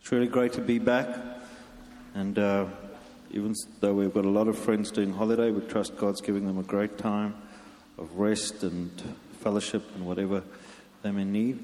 It's really great to be back, and even though we've got a lot of friends doing holiday, we trust God's giving them a great time of rest and fellowship and whatever they may need.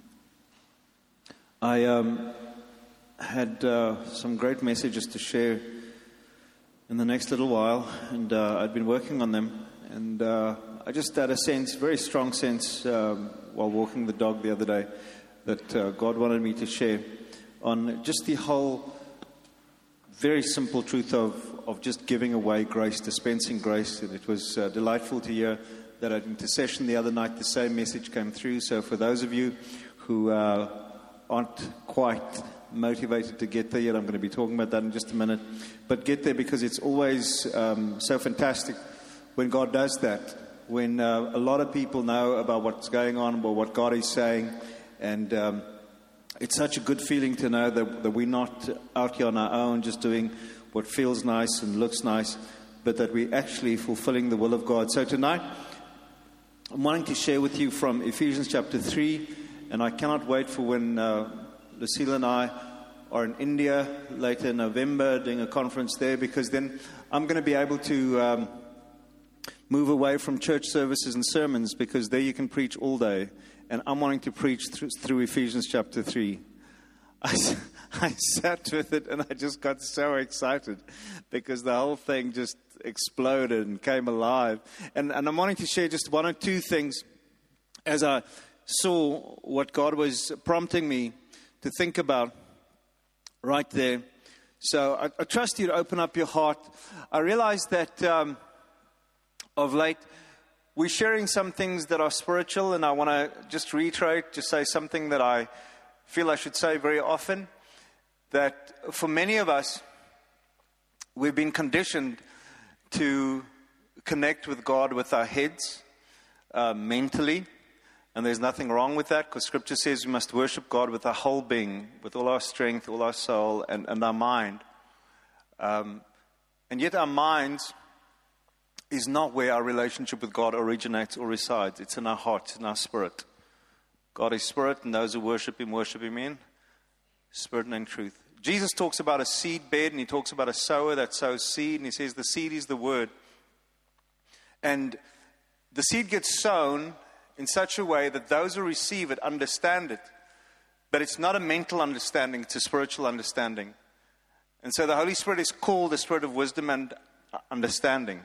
I had some great messages to share in the next little while, and I'd been working on them, and I just had a sense, very strong sense, while walking the dog the other day, that God wanted me to share on just the whole very simple truth of just giving away grace, dispensing grace. And it was delightful to hear that at intercession the other night the same message came through. So for those of you who aren't quite motivated to get there yet, I'm going to be talking about that in just a minute. But get there, because it's always so fantastic when God does that. When a lot of people know about what's going on, about what God is saying, and it's such a good feeling to know that we're not out here on our own just doing what feels nice and looks nice, but that we're actually fulfilling the will of God. So tonight, I'm wanting to share with you from Ephesians chapter 3, and I cannot wait for when Lucille and I are in India later in November doing a conference there, because then I'm going to be able to move away from church services and sermons, because there you can preach all day. And I'm wanting to preach through Ephesians chapter 3. I sat with it and I just got so excited because the whole thing just exploded and came alive. And I'm wanting to share just one or two things as I saw what God was prompting me to think about right there. So I trust you to open up your heart. I realize that of late, we're sharing some things that are spiritual, and I want to just reiterate, just say something that I feel I should say very often, that for many of us, we've been conditioned to connect with God with our heads, mentally, and there's nothing wrong with that, because Scripture says we must worship God with our whole being, with all our strength, all our soul, and our mind. And yet our minds is not where our relationship with God originates or resides. It's in our heart, in our spirit. God is spirit, and those who worship Him in spirit and in truth. Jesus talks about a seed bed, and He talks about a sower that sows seed, and He says the seed is the word. And the seed gets sown in such a way that those who receive it understand it. But it's not a mental understanding, it's a spiritual understanding. And so the Holy Spirit is called the Spirit of wisdom and understanding.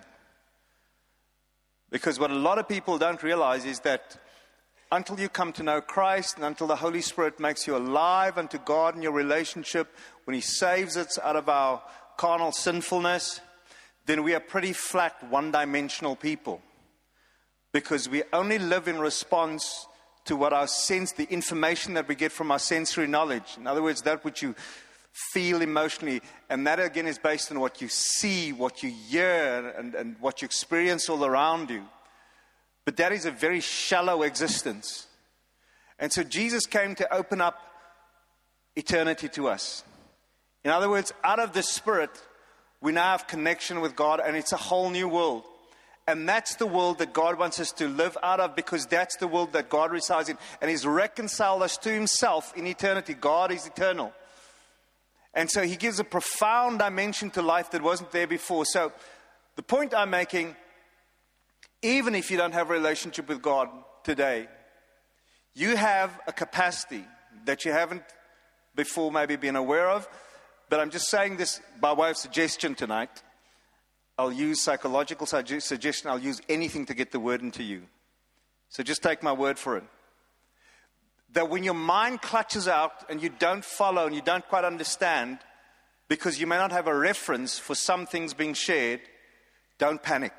Because what a lot of people don't realize is that until you come to know Christ and until the Holy Spirit makes you alive unto God in your relationship, when He saves us out of our carnal sinfulness, then we are pretty flat, one-dimensional people. Because we only live in response to what our sense, the information that we get from our sensory knowledge. In other words, that which you feel emotionally, and that again is based on what you see, what you hear, and what you experience all around you. But that is a very shallow existence. And so Jesus came to open up eternity to us. In other words, out of the Spirit, we now have connection with God, and it's a whole new world. And that's the world that God wants us to live out of, because that's the world that God resides in. And He's reconciled us to Himself in eternity. God is eternal. And so He gives a profound dimension to life that wasn't there before. So the point I'm making, even if you don't have a relationship with God today, you have a capacity that you haven't before maybe been aware of. But I'm just saying this by way of suggestion tonight. I'll use psychological suggestion. I'll use anything to get the word into you. So just take my word for it. That when your mind clutches out and you don't follow and you don't quite understand, because you may not have a reference for some things being shared, don't panic.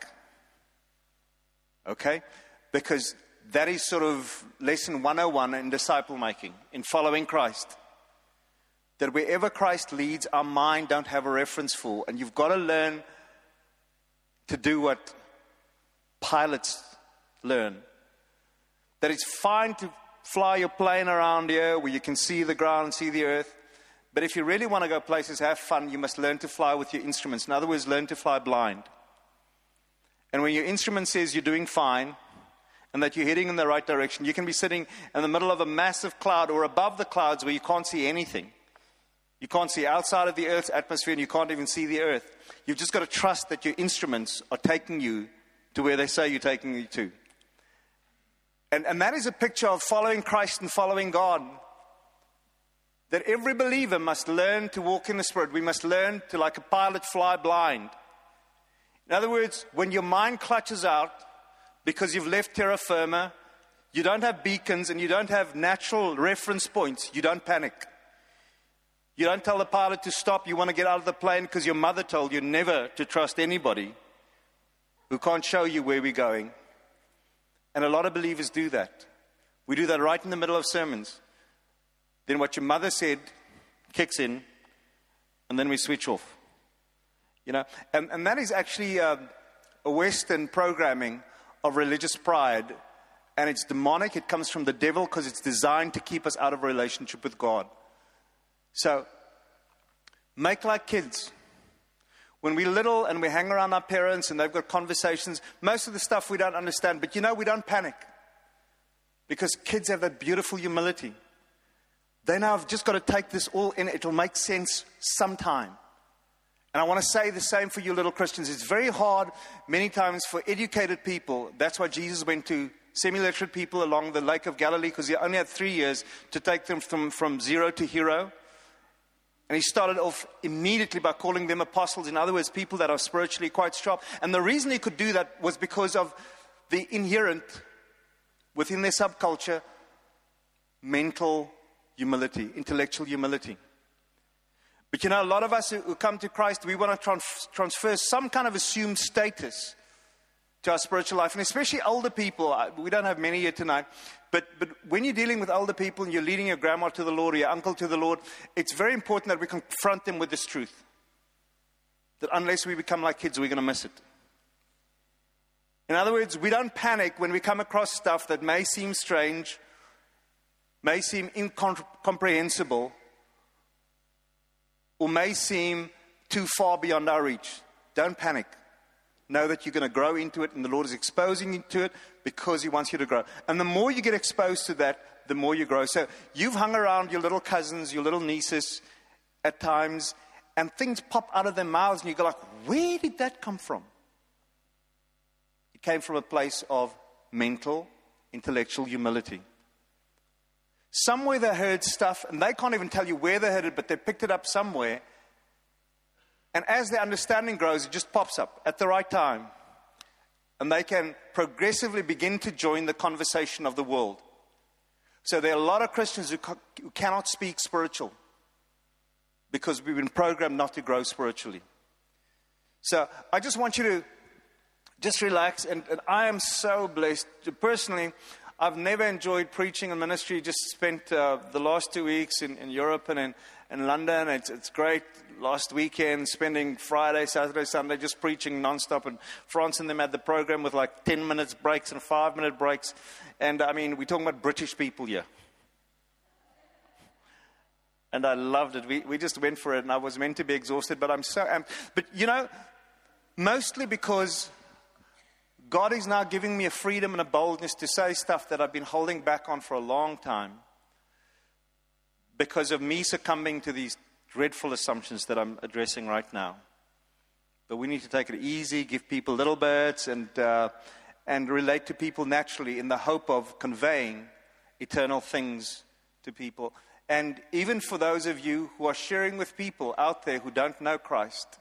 Okay? Because that is sort of lesson 101 in disciple making, in following Christ. That wherever Christ leads, our mind don't have a reference for. And you've got to learn to do what pilots learn. That it's fine to fly your plane around here where you can see the ground, see the earth. But if you really want to go places, have fun, you must learn to fly with your instruments. In other words, learn to fly blind. And when your instrument says you're doing fine and that you're heading in the right direction, you can be sitting in the middle of a massive cloud or above the clouds where you can't see anything. You can't see outside of the Earth's atmosphere, and you can't even see the Earth. You've just got to trust that your instruments are taking you to where they say you're taking you to. And that is a picture of following Christ and following God. That every believer must learn to walk in the Spirit. We must learn to, like a pilot, fly blind. In other words, when your mind clutches out because you've left terra firma, you don't have beacons and you don't have natural reference points, you don't panic. You don't tell the pilot to stop. You want to get out of the plane because your mother told you never to trust anybody who can't show you where we're going. And a lot of believers do that. We do that right in the middle of sermons. Then what your mother said kicks in, and then we switch off. You know, and that is actually a Western programming of religious pride. And it's demonic. It comes from the devil because it's designed to keep us out of a relationship with God. So, make like kids. When we're little and we hang around our parents and they've got conversations, most of the stuff we don't understand. But we don't panic. Because kids have that beautiful humility. They know I've just got to take this all in. It'll make sense sometime. And I want to say the same for you little Christians. It's very hard many times for educated people. That's why Jesus went to semi-literate people along the Lake of Galilee, because he only had 3 years to take them from zero to hero. And he started off immediately by calling them apostles. In other words, people that are spiritually quite sharp. And the reason he could do that was because of the inherent, within their subculture, mental humility, intellectual humility. But a lot of us who come to Christ, we want to transfer some kind of assumed status to our spiritual life. And especially older people. We don't have many here tonight. But when you're dealing with older people and you're leading your grandma to the Lord or your uncle to the Lord, it's very important that we confront them with this truth. That unless we become like kids, we're going to miss it. In other words, we don't panic when we come across stuff that may seem strange, may seem incomprehensible, or may seem too far beyond our reach. Don't panic. Know that you're going to grow into it, and the Lord is exposing you to it because he wants you to grow. And the more you get exposed to that, the more you grow. So you've hung around your little cousins, your little nieces at times, and things pop out of their mouths, and you go like, where did that come from? It came from a place of mental, intellectual humility. Somewhere they heard stuff, and they can't even tell you where they heard it, but they picked it up somewhere. And as their understanding grows, it just pops up at the right time. And they can progressively begin to join the conversation of the world. So there are a lot of Christians who cannot speak spiritual because we've been programmed not to grow spiritually. So I just want you to just relax. And I am so blessed. Personally, I've never enjoyed preaching and ministry. Just spent the last 2 weeks in Europe and in London. It's great. Last weekend, spending Friday, Saturday, Sunday, just preaching nonstop. And France and them had the program with like 10 minutes breaks and 5-minute breaks. And I mean, we're talking about British people here. And I loved it. We just went for it, and I was meant to be exhausted, but I'm so amped. But mostly because God is now giving me a freedom and a boldness to say stuff that I've been holding back on for a long time because of me succumbing to these dreadful assumptions that I'm addressing right now. But we need to take it easy, give people little bits, and relate to people naturally in the hope of conveying eternal things to people. And even for those of you who are sharing with people out there who don't know Christ,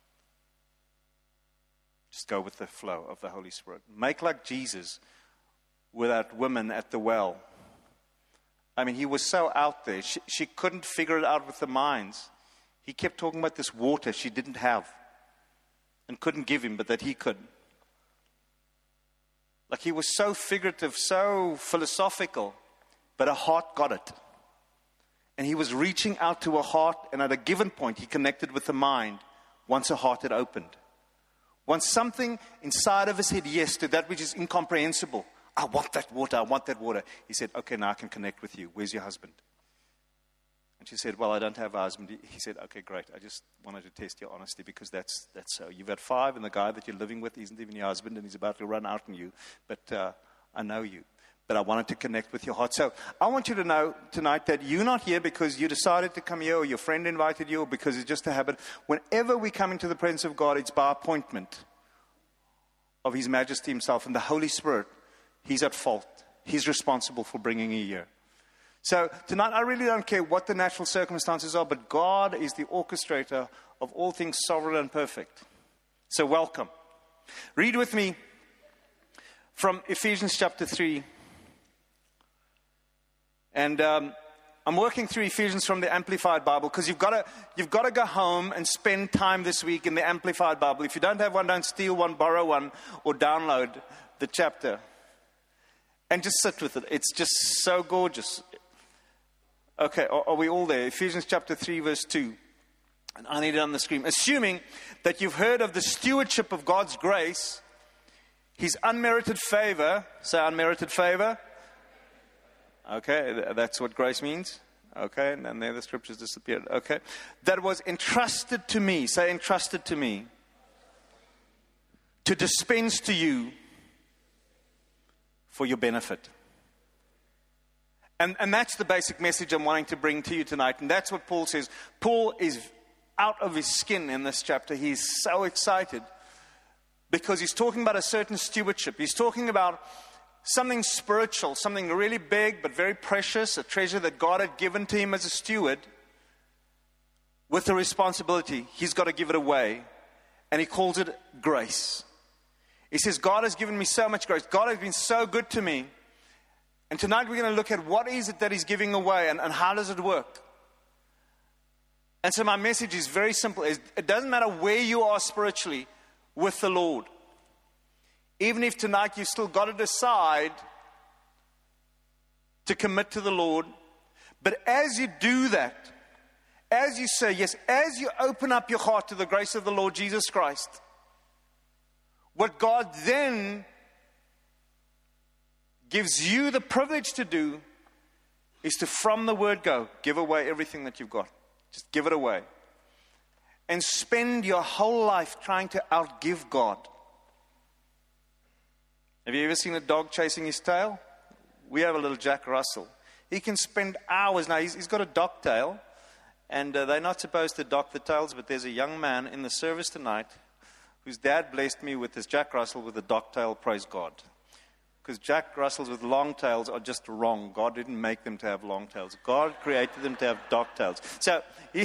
just go with the flow of the Holy Spirit. Make like Jesus with that woman at the well. I mean, he was so out there. She couldn't figure it out with the minds. He kept talking about this water she didn't have and couldn't give him, but that he could. Like he was so figurative, so philosophical, but her heart got it. And he was reaching out to her heart, and at a given point, he connected with the mind once her heart had opened. Once something inside of us said yes to that which is incomprehensible. I want that water, I want that water. He said, okay, now I can connect with you. Where's your husband? And she said, well, I don't have a husband. He said, okay, great. I just wanted to test your honesty because that's so. You've had 5, and the guy that you're living with isn't even your husband, and he's about to run out on you. But I know you. but I wanted to connect with your heart. So I want you to know tonight that you're not here because you decided to come here or your friend invited you or because it's just a habit. Whenever we come into the presence of God, it's by appointment of His Majesty Himself. And the Holy Spirit, He's at fault. He's responsible for bringing you here. So tonight, I really don't care what the natural circumstances are, but God is the orchestrator of all things sovereign and perfect. So welcome. Read with me from Ephesians chapter 3. And I'm working through Ephesians from the Amplified Bible because you've got to go home and spend time this week in the Amplified Bible. If you don't have one, don't steal one, borrow one, or download the chapter. And just sit with it. It's just so gorgeous. Okay, are we all there? Ephesians chapter 3, verse 2. And I need it on the screen. Assuming that you've heard of the stewardship of God's grace, His unmerited favor. Say unmerited favor. Okay, that's what grace means. Okay, and then there the scriptures disappeared. Okay, that was entrusted to me. Say entrusted to me. To dispense to you for your benefit. And that's the basic message I'm wanting to bring to you tonight. And that's what Paul says. Paul is out of his skin in this chapter. He's so excited because he's talking about a certain stewardship. He's talking about something spiritual, something really big but very precious, a treasure that God had given to him as a steward with the responsibility. He's got to give it away. And he calls it grace. He says, God has given me so much grace. God has been so good to me. And tonight we're going to look at what is it that He's giving away and how does it work. And so my message is very simple. It doesn't matter where you are spiritually with the Lord. Even if tonight you've still got to decide to commit to the Lord. But as you do that, as you say yes, as you open up your heart to the grace of the Lord Jesus Christ, what God then gives you the privilege to do is to, from the word go, give away everything that you've got. Just give it away. And spend your whole life trying to outgive God. Have you ever seen a dog chasing his tail? We have a little Jack Russell. He can spend hours. Now, he's got a dock tail, and they're not supposed to dock the tails, but there's a young man in the service tonight whose dad blessed me with this Jack Russell with a dock tail, praise God. Because Jack Russells with long tails are just wrong. God didn't make them to have long tails. God created them to have dock tails. So,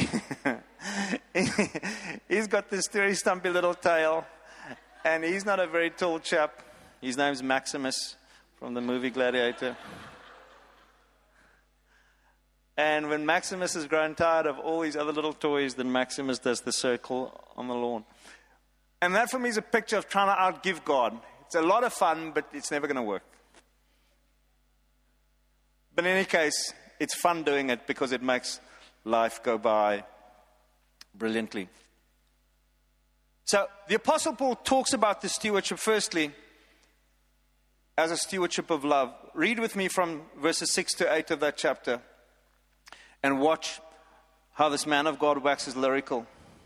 he's got this very stumpy little tail, and he's not a very tall chap. His name's Maximus from the movie Gladiator. And when Maximus has grown tired of all these other little toys, then Maximus does the circle on the lawn. And that for me is a picture of trying to outgive God. It's a lot of fun, but it's never going to work. But in any case, it's fun doing it because it makes life go by brilliantly. So the Apostle Paul talks about the stewardship firstly as a stewardship of love. Read with me from verses 6 to 8 of that chapter and watch how this man of God waxes lyrical.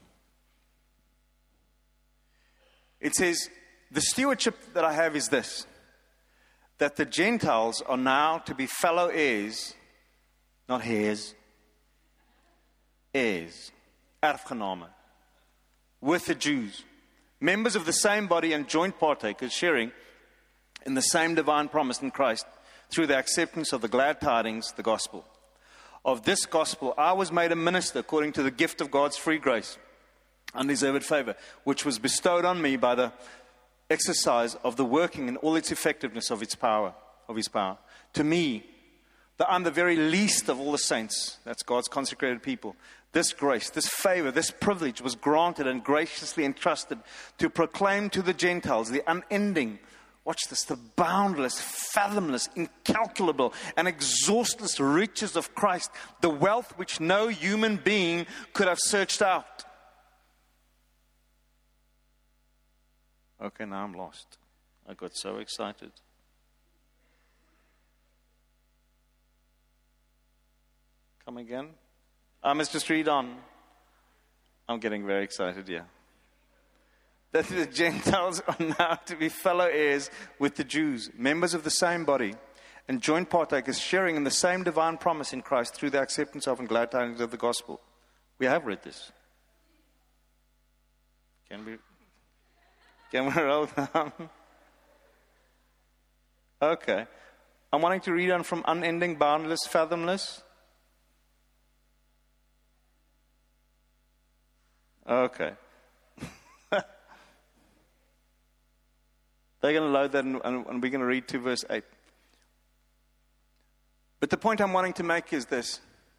It says, the stewardship that I have is this, that the Gentiles are now to be fellow heirs, not heirs, heirs, erfgename, with the Jews, members of the same body and joint partakers, sharing in the same divine promise in Christ through the acceptance of the glad tidings, the gospel. Of this gospel, I was made a minister according to the gift of God's free grace, undeserved favor, which was bestowed on me by the exercise of the working in all its effectiveness of His power. To me, that I'm the very least of all the saints, that's God's consecrated people, this grace, this favor, this privilege was granted and graciously entrusted to proclaim to the Gentiles the unending, watch this, the boundless, fathomless, incalculable, and exhaustless riches of Christ, the wealth which no human being could have searched out. Okay, now I'm lost. I got so excited. Come again? I must just read on. I'm getting very excited, yeah. That the Gentiles are now to be fellow heirs with the Jews, members of the same body, and joint partakers, sharing in the same divine promise in Christ through the acceptance of and glad tidings of the gospel. We have read this. Can we roll down? Okay. I'm wanting to read on from unending, boundless, fathomless. Okay. They're going to load that and we're going to read to verse 8. But the point I'm wanting to make is this.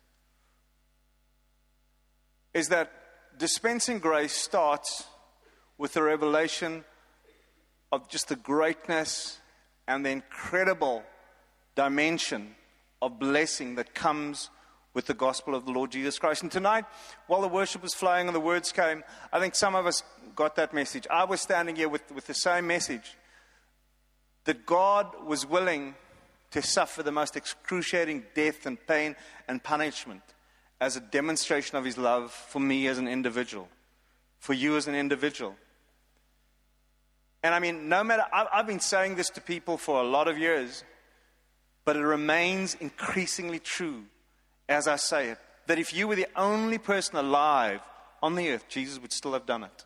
Is that dispensing grace starts with the revelation of just the greatness and the incredible dimension of blessing that comes with the gospel of the Lord Jesus Christ. And tonight, while the worship was flowing and the words came, I think some of us got that message. I was standing here with the same message, that God was willing to suffer the most excruciating death and pain and punishment as a demonstration of his love for me as an individual, for you as an individual. And I mean, no matter, I've been saying this to people for a lot of years, but it remains increasingly true as I say it, that if you were the only person alive on the earth, Jesus would still have done it.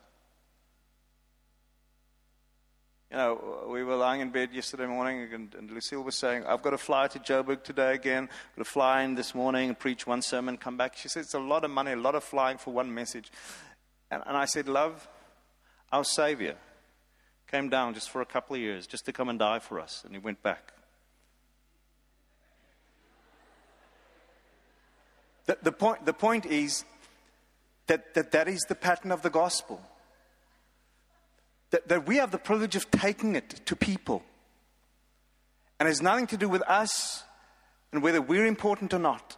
You know, we were lying in bed yesterday morning, and Lucille was saying, I've got to fly to Joburg today again. I've got to fly in this morning and preach one sermon, come back. She said, it's a lot of money, a lot of flying for one message. And I said, love, our Savior came down just for a couple of years, just to come and die for us, and he went back. The point is that is the pattern of the gospel. That we have the privilege of taking it to people. And it has nothing to do with us and whether we're important or not.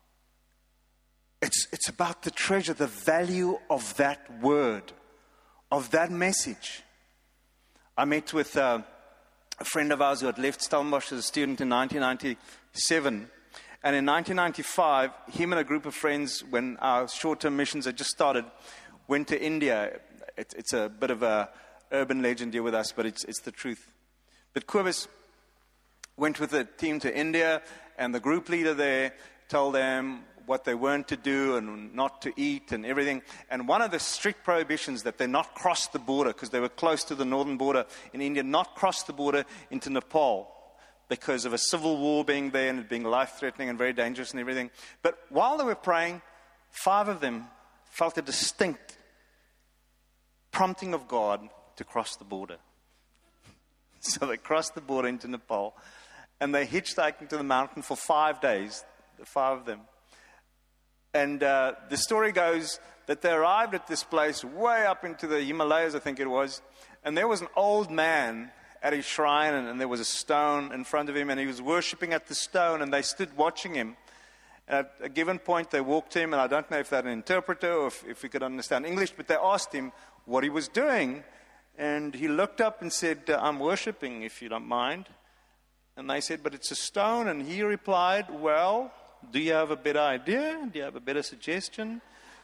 It's about the treasure, the value of that word, of that message. I met with a friend of ours who had left Stellenbosch as a student in 1997. And in 1995, him and a group of friends, when our short-term missions had just started, went to India. It's a bit of a urban legend here with us, but it's the truth. But Kobus went with the team to India, and the group leader there told them what they weren't to do and not to eat and everything. And one of the strict prohibitions that they not cross the border, because they were close to the northern border in India, not cross the border into Nepal, because of a civil war being there and it being life-threatening and very dangerous and everything. But while they were praying, 5 of them felt a distinct prompting of God to cross the border. So they crossed the border into Nepal, and they hitchhiked into the mountain for 5 days, the 5 of them. And the story goes that they arrived at this place way up into the Himalayas, I think it was, and there was an old man at his shrine, and there was a stone in front of him, and he was worshipping at the stone, and they stood watching him. And at a given point, they walked to him, and I don't know if they had an interpreter or if he could understand English, but they asked him what he was doing. And he looked up and said, I'm worshipping, if you don't mind. And they said, but it's a stone. And he replied, well, do you have a better idea? Do you have a better suggestion?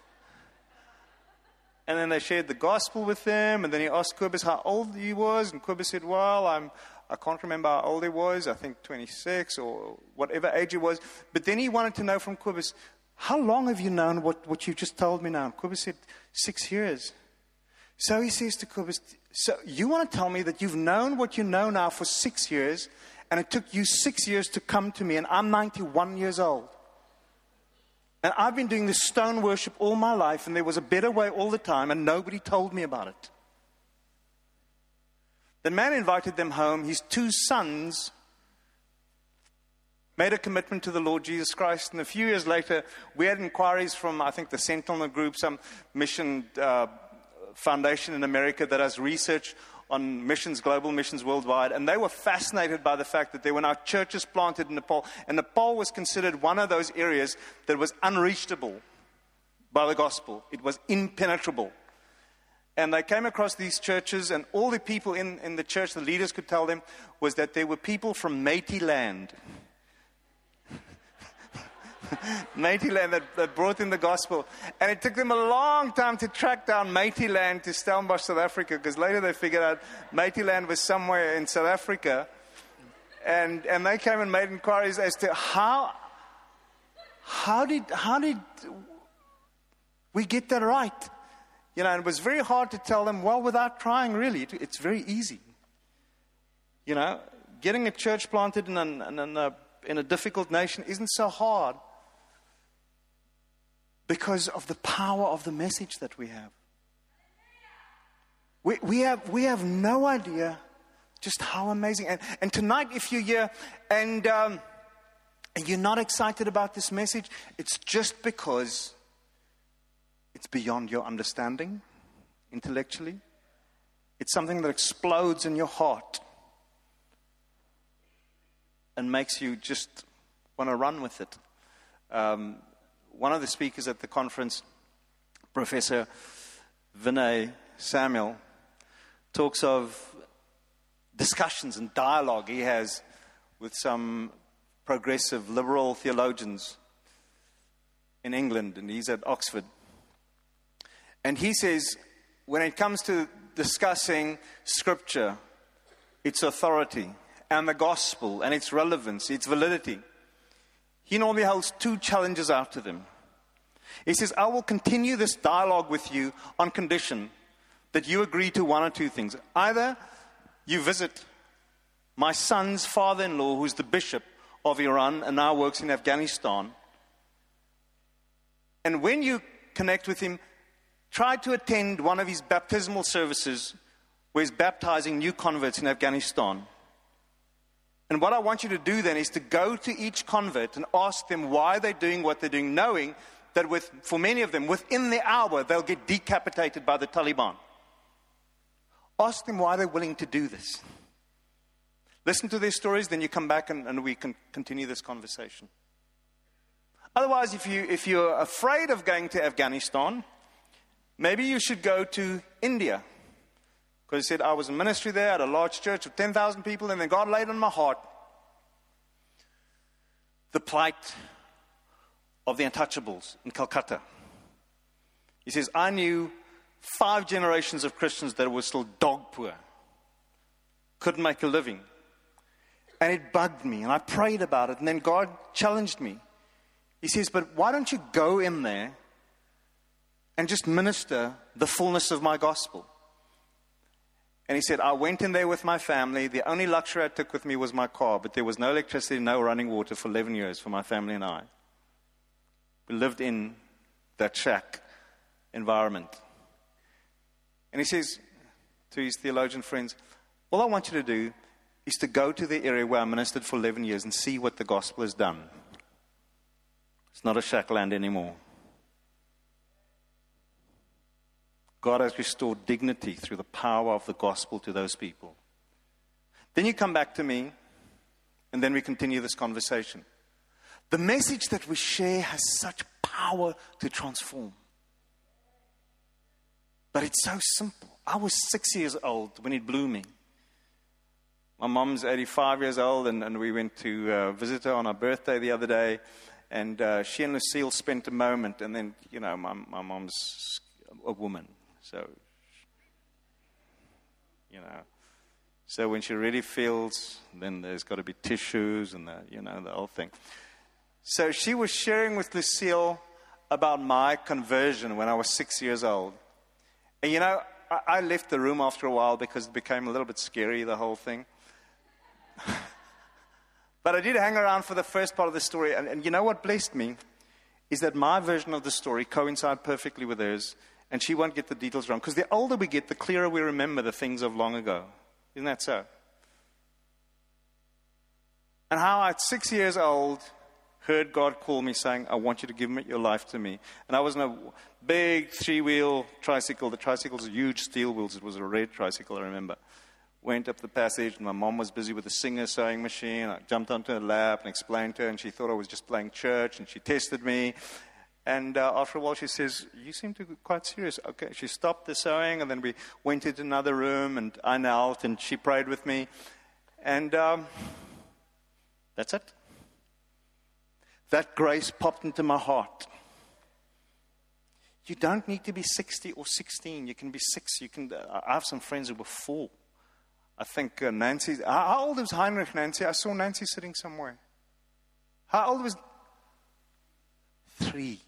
And then they shared the gospel with him, and then he asked Kobus how old he was, and Kobus said, well, I can't remember how old he was, I think 26 or whatever age he was. But then he wanted to know from Kobus, how long have you known what you just told me now? And Kobus said, 6 years. So he says to Kobus, so you want to tell me that you've known what you know now for 6 years, and it took you 6 years to come to me, and I'm 91 years old. And I've been doing this stone worship all my life, and there was a better way all the time, and nobody told me about it. The man invited them home. His 2 sons made a commitment to the Lord Jesus Christ. And a few years later, we had inquiries from, I think, the Sentinel Group, some mission foundation in America that does research on missions, global missions worldwide, and they were fascinated by the fact that there were now churches planted in Nepal, and Nepal was considered one of those areas that was unreachable by the gospel. It was impenetrable. And they came across these churches, and all the people in the church, the leaders could tell them, was that there were people from Métis land. Métis land that brought in the gospel. And it took them a long time to track down Métis land to Stellenbosch, South Africa, because later they figured out Métis land was somewhere in South Africa. And they came and made inquiries as to how did we get that right? You know, and it was very hard to tell them, well, without trying, really. It's very easy. You know, getting a church planted in a difficult nation isn't so hard because of the power of the message that we have. We have no idea just how amazing. And tonight, if you're here and you're not excited about this message, it's just because it's beyond your understanding intellectually. It's something that explodes in your heart and makes you just want to run with it. One of the speakers at the conference, Professor Vinay Samuel, talks of discussions and dialogue he has with some progressive liberal theologians in England, and he's at Oxford. And he says, when it comes to discussing Scripture, its authority, and the gospel, and its relevance, its validity, he normally holds two challenges out to them. He says, I will continue this dialogue with you on condition that you agree to one or two things. Either you visit my son's father-in-law, who's the bishop of Iran and now works in Afghanistan. And when you connect with him, try to attend one of his baptismal services where he's baptizing new converts in Afghanistan. And what I want you to do then is to go to each convert and ask them why they're doing what they're doing, knowing that for many of them, within the hour, they'll get decapitated by the Taliban. Ask them why they're willing to do this. Listen to their stories, then you come back and we can continue this conversation. Otherwise, if you're afraid of going to Afghanistan, maybe you should go to India. Because he said, I was in ministry there at a large church of 10,000 people, and then God laid on my heart the plight of the untouchables in Calcutta. He says, I knew 5 generations of Christians that were still dog poor, couldn't make a living. And it bugged me, and I prayed about it, and then God challenged me. He says, but why don't you go in there and just minister the fullness of my gospel? And he said, I went in there with my family. The only luxury I took with me was my car, but there was no electricity, no running water for 11 years for my family and I. We lived in that shack environment. And he says to his theologian friends, all I want you to do is to go to the area where I ministered for 11 years and see what the gospel has done. It's not a shack land anymore. God has restored dignity through the power of the gospel to those people. Then you come back to me, and then we continue this conversation. The message that we share has such power to transform. But it's so simple. I was 6 years old when it blew me. My mom's 85 years old, and we went to visit her on her birthday the other day. And she and Lucille spent a moment, and then, you know, my mom's a woman. So, you know, so when she really feels, then there's got to be tissues and the whole thing. So she was sharing with Lucille about my conversion when I was 6 years old. And, you know, I left the room after a while because it became a little bit scary, the whole thing. But I did hang around for the first part of the story. And you know what blessed me is that my version of the story coincided perfectly with hers. And she won't get the details wrong. Because the older we get, the clearer we remember the things of long ago. Isn't that so? And how at 6 years old, heard God call me saying, I want you to give your life to me. And I was in a big 3-wheel tricycle. The tricycles are huge steel wheels. It was a red tricycle, I remember. Went up the passage, and my mom was busy with a Singer sewing machine. I jumped onto her lap and explained to her, and she thought I was just playing church, and she tested me. And after a while, she says, you seem to be quite serious. Okay, she stopped the sewing, and then we went into another room, and I knelt, and she prayed with me. And that's it. That grace popped into my heart. You don't need to be 60 or 16. You can be 6. I have some friends who were 4. I think Nancy. How old was Heinrich, Nancy? I saw Nancy sitting somewhere. How old was? 3.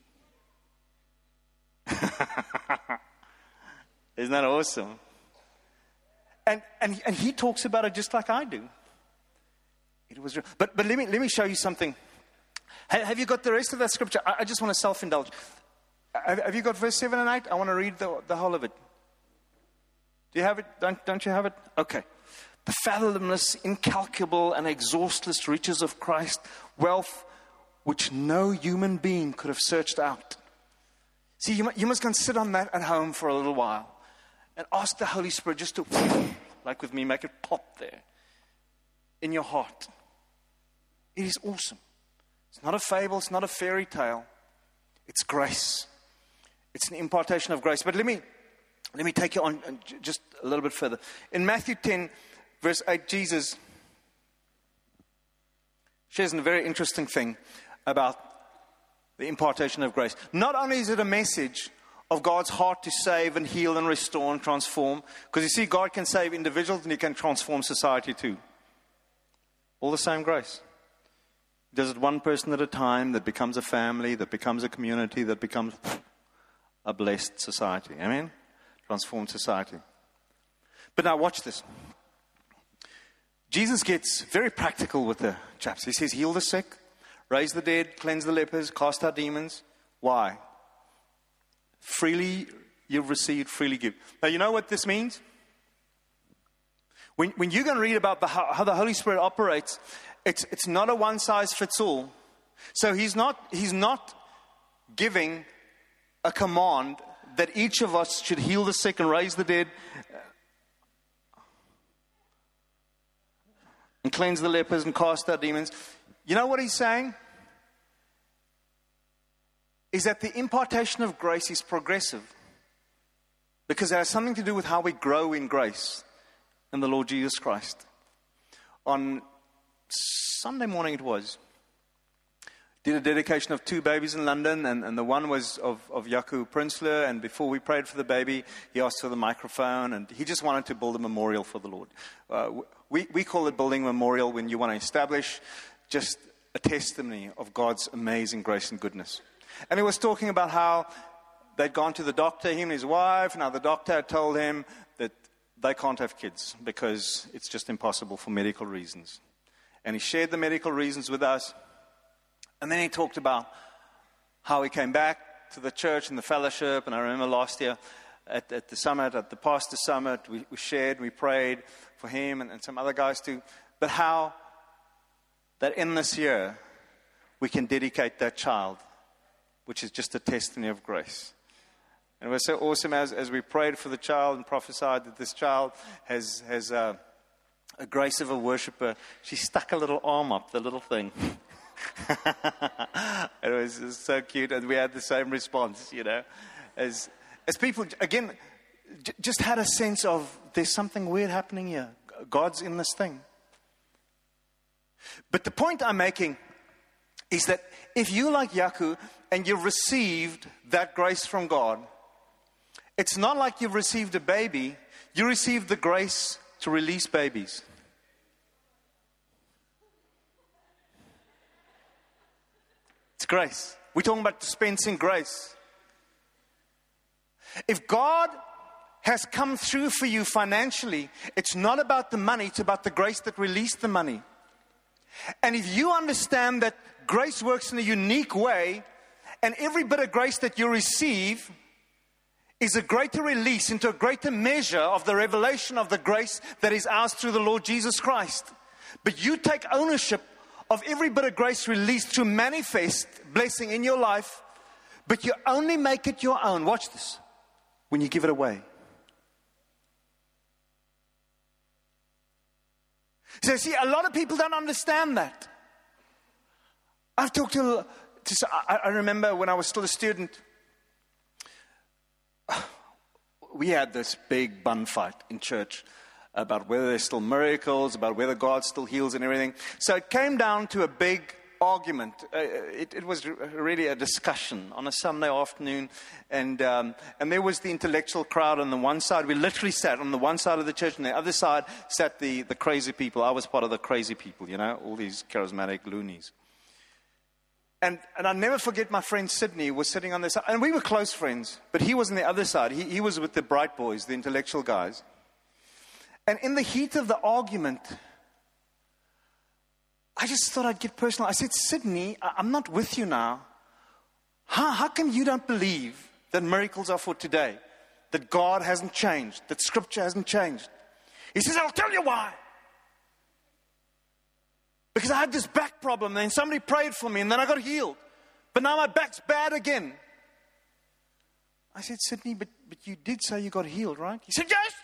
Isn't that awesome? And he talks about it just like I do. It was, but let me show you something. Have you got the rest of that scripture? I just want to self-indulge. Have you got verse 7 and 8? I want to read the whole of it. Do you have it? Don't you have it? Okay. The fathomless, incalculable, and exhaustless riches of Christ, wealth which no human being could have searched out. See, you must go and sit on that at home for a little while and ask the Holy Spirit just to, like with me, make it pop there in your heart. It is awesome. It's not a fable. It's not a fairy tale. It's grace. It's an impartation of grace. But let me take you on just a little bit further. In Matthew 10, verse 8, Jesus shares a very interesting thing about the impartation of grace. Not only is it a message of God's heart to save and heal and restore and transform, because you see, God can save individuals and He can transform society too. All the same grace. He does it one person at a time, that becomes a family, that becomes a community, that becomes a blessed society. Amen? Transformed society. But now watch this. Jesus gets very practical with the chaps. He says, heal the sick, raise the dead, cleanse the lepers, cast out demons. Why? Freely you've received, freely give. Now you know what this means? When you're going to read about how the Holy Spirit operates, it's not a one-size-fits-all. So he's not giving a command that each of us should heal the sick and raise the dead and cleanse the lepers and cast out demons. You know what he's saying? Is that the impartation of grace is progressive. Because it has something to do with how we grow in grace in the Lord Jesus Christ. On Sunday morning did a dedication of 2 babies in London, and the one was of Jaco Prinsloo, and before we prayed for the baby, he asked for the microphone, and he just wanted to build a memorial for the Lord. We call it building a memorial when you want to establish just a testimony of God's amazing grace and goodness. And he was talking about how they'd gone to the doctor, him and his wife. Now the doctor had told him that they can't have kids because it's just impossible for medical reasons. And he shared the medical reasons with us. And then he talked about how he came back to the church and the fellowship. And I remember last year at the summit, at the pastor summit, we shared, we prayed for him and some other guys too. But how that in this year we can dedicate that child, which is just a testimony of grace. And it was so awesome as we prayed for the child and prophesied that this child has a grace of a worshiper. She stuck a little arm up, the little thing. It was so cute, and we had the same response, as people, again, just had a sense of there's something weird happening here. God's in this thing. But the point I'm making is that if you like Jaco and you've received that grace from God, it's not like you've received a baby. You received the grace to release babies. It's grace. We're talking about dispensing grace. If God has come through for you financially, it's not about the money, it's about the grace that released the money. And if you understand that grace works in a unique way, and every bit of grace that you receive is a greater release into a greater measure of the revelation of the grace that is ours through the Lord Jesus Christ. But you take ownership of every bit of grace released to manifest blessing in your life, but you only make it your own. Watch this. When you give it away. So see, a lot of people don't understand that. I've talked to I remember when I was still a student, we had this big bun fight in church about whether there's still miracles, about whether God still heals and everything. So it came down to a big argument. It was really a discussion on a Sunday afternoon, and there was the intellectual crowd on the one side. We literally sat on the one side of the church, and the other side sat the crazy people. I was part of the crazy people, all these charismatic loonies. And I'll never forget my friend Sydney was sitting on this side, and we were close friends, but he was on the other side. He was with the bright boys, the intellectual guys. And in the heat of the argument, I just thought I'd get personal. I said, Sydney, I'm not with you now. How come you don't believe that miracles are for today? That God hasn't changed? That Scripture hasn't changed? He says, I'll tell you why. Because I had this back problem, and somebody prayed for me, and then I got healed. But now my back's bad again. I said, Sydney, but you did say you got healed, right? He said, yes.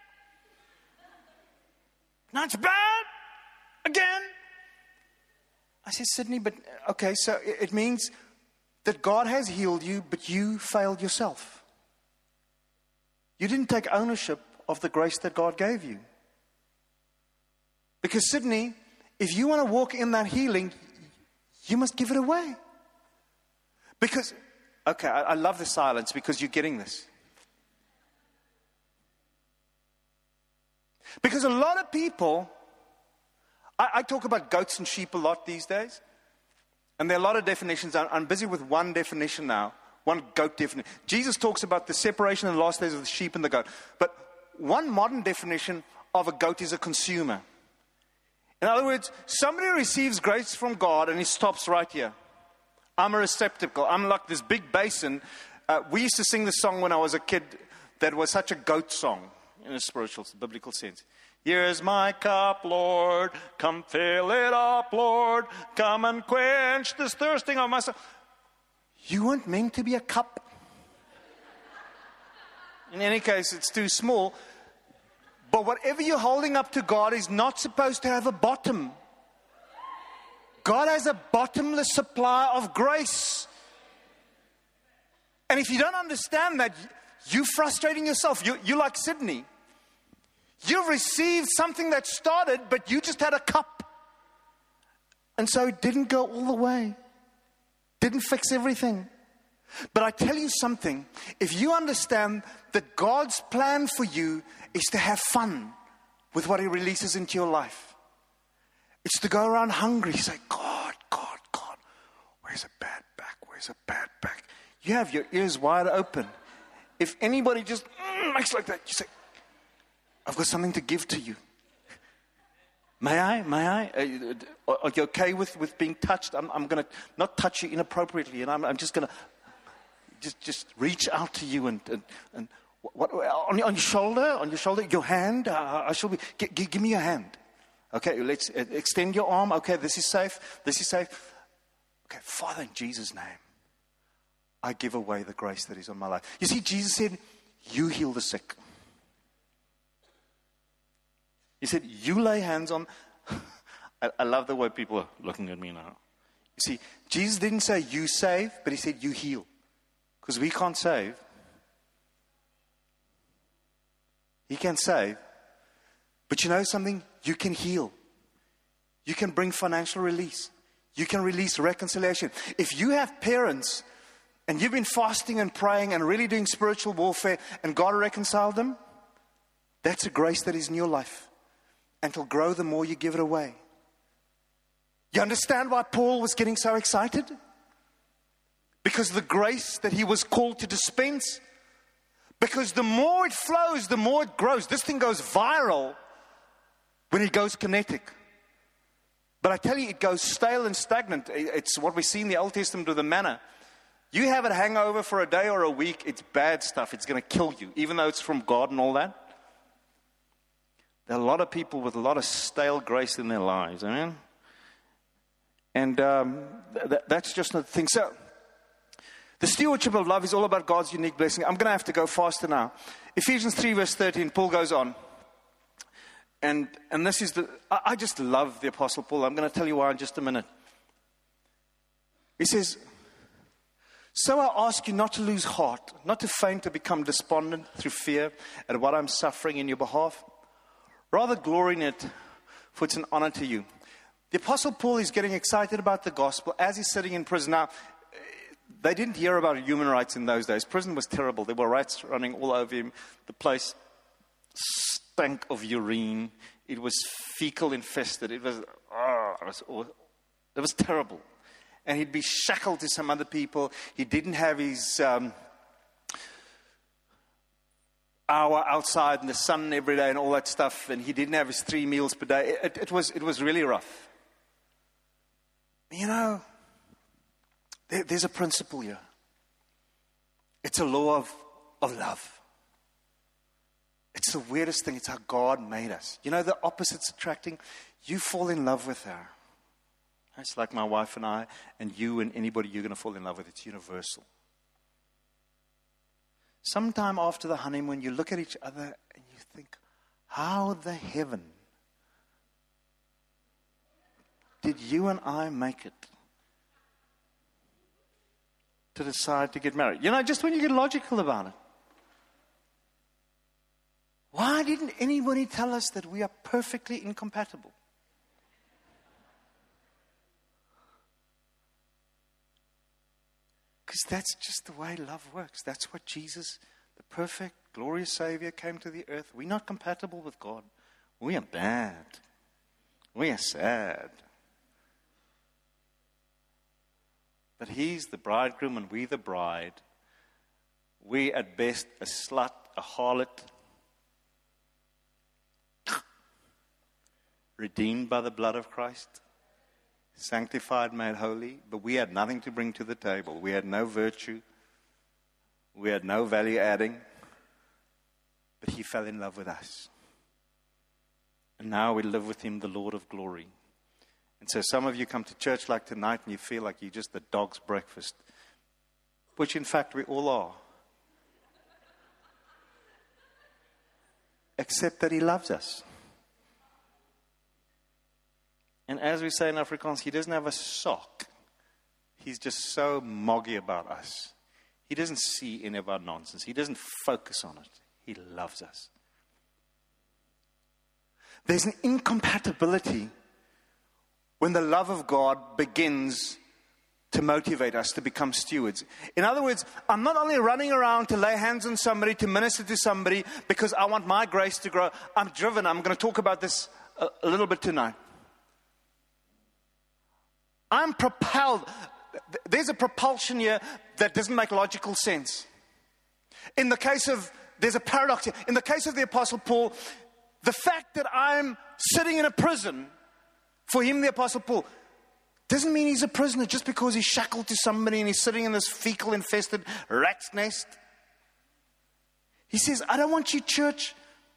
Now it's bad again. I said, Sydney, but okay, so it means that God has healed you, but you failed yourself. You didn't take ownership of the grace that God gave you. Because Sydney, if you want to walk in that healing, you must give it away. Because, okay, I love the silence because you're getting this. Because a lot of people, I talk about goats and sheep a lot these days. And there are a lot of definitions. I'm busy with one definition now. One goat definition. Jesus talks about the separation in the last days of the sheep and the goat. But one modern definition of a goat is a consumer. In other words, somebody receives grace from God and he stops right here. I'm a receptacle. I'm like this big basin. We used to sing this song when I was a kid that was such a goat song in a spiritual, biblical sense. Here's my cup, Lord. Come fill it up, Lord. Come and quench this thirsting of my soul. You weren't meant to be a cup. In any case, it's too small. But whatever you're holding up to God is not supposed to have a bottom. God has a bottomless supply of grace. And if you don't understand that, you're frustrating yourself. You're like Sydney. You've received something that started, but you just had a cup. And so it didn't go all the way. Didn't fix everything. But I tell you something. If you understand that God's plan for you is to have fun with what He releases into your life. It's to go around hungry. Say, God, God, God. Where's a bad back? Where's a bad back? You have your ears wide open. If anybody just makes like that, you say, I've got something to give to you. May I? May I? Are you okay with being touched? I'm going to not touch you inappropriately, and I'm just going to just reach out to you and what on your shoulder, your hand. I shall be. Give me your hand. Okay, let's extend your arm. Okay, this is safe. This is safe. Okay, Father, in Jesus' name, I give away the grace that is on my life. You see, Jesus said, "You heal the sick." He said, you lay hands on... I love the way people are looking at me now. You see, Jesus didn't say you save, but He said you heal. Because we can't save. He can save. But you know something? You can heal. You can bring financial release. You can release reconciliation. If you have parents and you've been fasting and praying and really doing spiritual warfare and God reconciled them, that's a grace that is in your life. And it'll grow the more you give it away. You understand why Paul was getting so excited? Because the grace that he was called to dispense. Because the more it flows, the more it grows. This thing goes viral when it goes kinetic. But I tell you, it goes stale and stagnant. It's what we see in the Old Testament with the manna. You have it hang over for a day or a week, it's bad stuff. It's going to kill you, even though it's from God and all that. There are a lot of people with a lot of stale grace in their lives. Amen? And that's just another thing. So, the stewardship of love is all about God's unique blessing. I'm going to have to go faster now. Ephesians 3 verse 13, Paul goes on. And this is I just love the Apostle Paul. I'm going to tell you why in just a minute. He says, so I ask you not to lose heart, not to faint or become despondent through fear at what I'm suffering in your behalf. Rather glory in it, for it's an honor to you. The Apostle Paul is getting excited about the gospel as he's sitting in prison. Now, they didn't hear about human rights in those days. Prison was terrible. There were rats running all over him. The place stank of urine. It was fecal infested. It was terrible. And he'd be shackled to some other people. He didn't have his hour outside in the sun every day and all that stuff. And he didn't have his 3 meals per day. It was really rough. You know, there's a principle here. It's a law of love. It's the weirdest thing. It's how God made us. You know, the opposite's attracting. You fall in love with her. It's like my wife and I, and you and anybody you're going to fall in love with. It's universal. Sometime after the honeymoon, you look at each other and you think, how the heaven did you and I make it to decide to get married? You know, just when you get logical about it. Why didn't anybody tell us that we are perfectly incompatible? Because that's just the way love works. That's what Jesus, the perfect, glorious Savior, came to the earth. We're not compatible with God. We are bad. We are sad. But He's the bridegroom and we the bride. We at best a slut, a harlot, redeemed by the blood of Christ, sanctified, made holy, but we had nothing to bring to the table. We had no virtue. We had no value adding. But He fell in love with us. And now we live with Him, the Lord of glory. And so some of you come to church like tonight and you feel like you're just the dog's breakfast, which in fact we all are. Except that He loves us. And as we say in Afrikaans, He doesn't have a sock. He's just so moggy about us. He doesn't see any of our nonsense. He doesn't focus on it. He loves us. There's an incompatibility when the love of God begins to motivate us to become stewards. In other words, I'm not only running around to lay hands on somebody, to minister to somebody, because I want my grace to grow. I'm driven. I'm going to talk about this a little bit tonight. I'm propelled. There's a propulsion here that doesn't make logical sense. There's a paradox here. In the case of the Apostle Paul, the fact that I'm sitting in a prison, for him, the Apostle Paul, doesn't mean he's a prisoner just because he's shackled to somebody and he's sitting in this fecal-infested rat's nest. He says, I don't want you, church,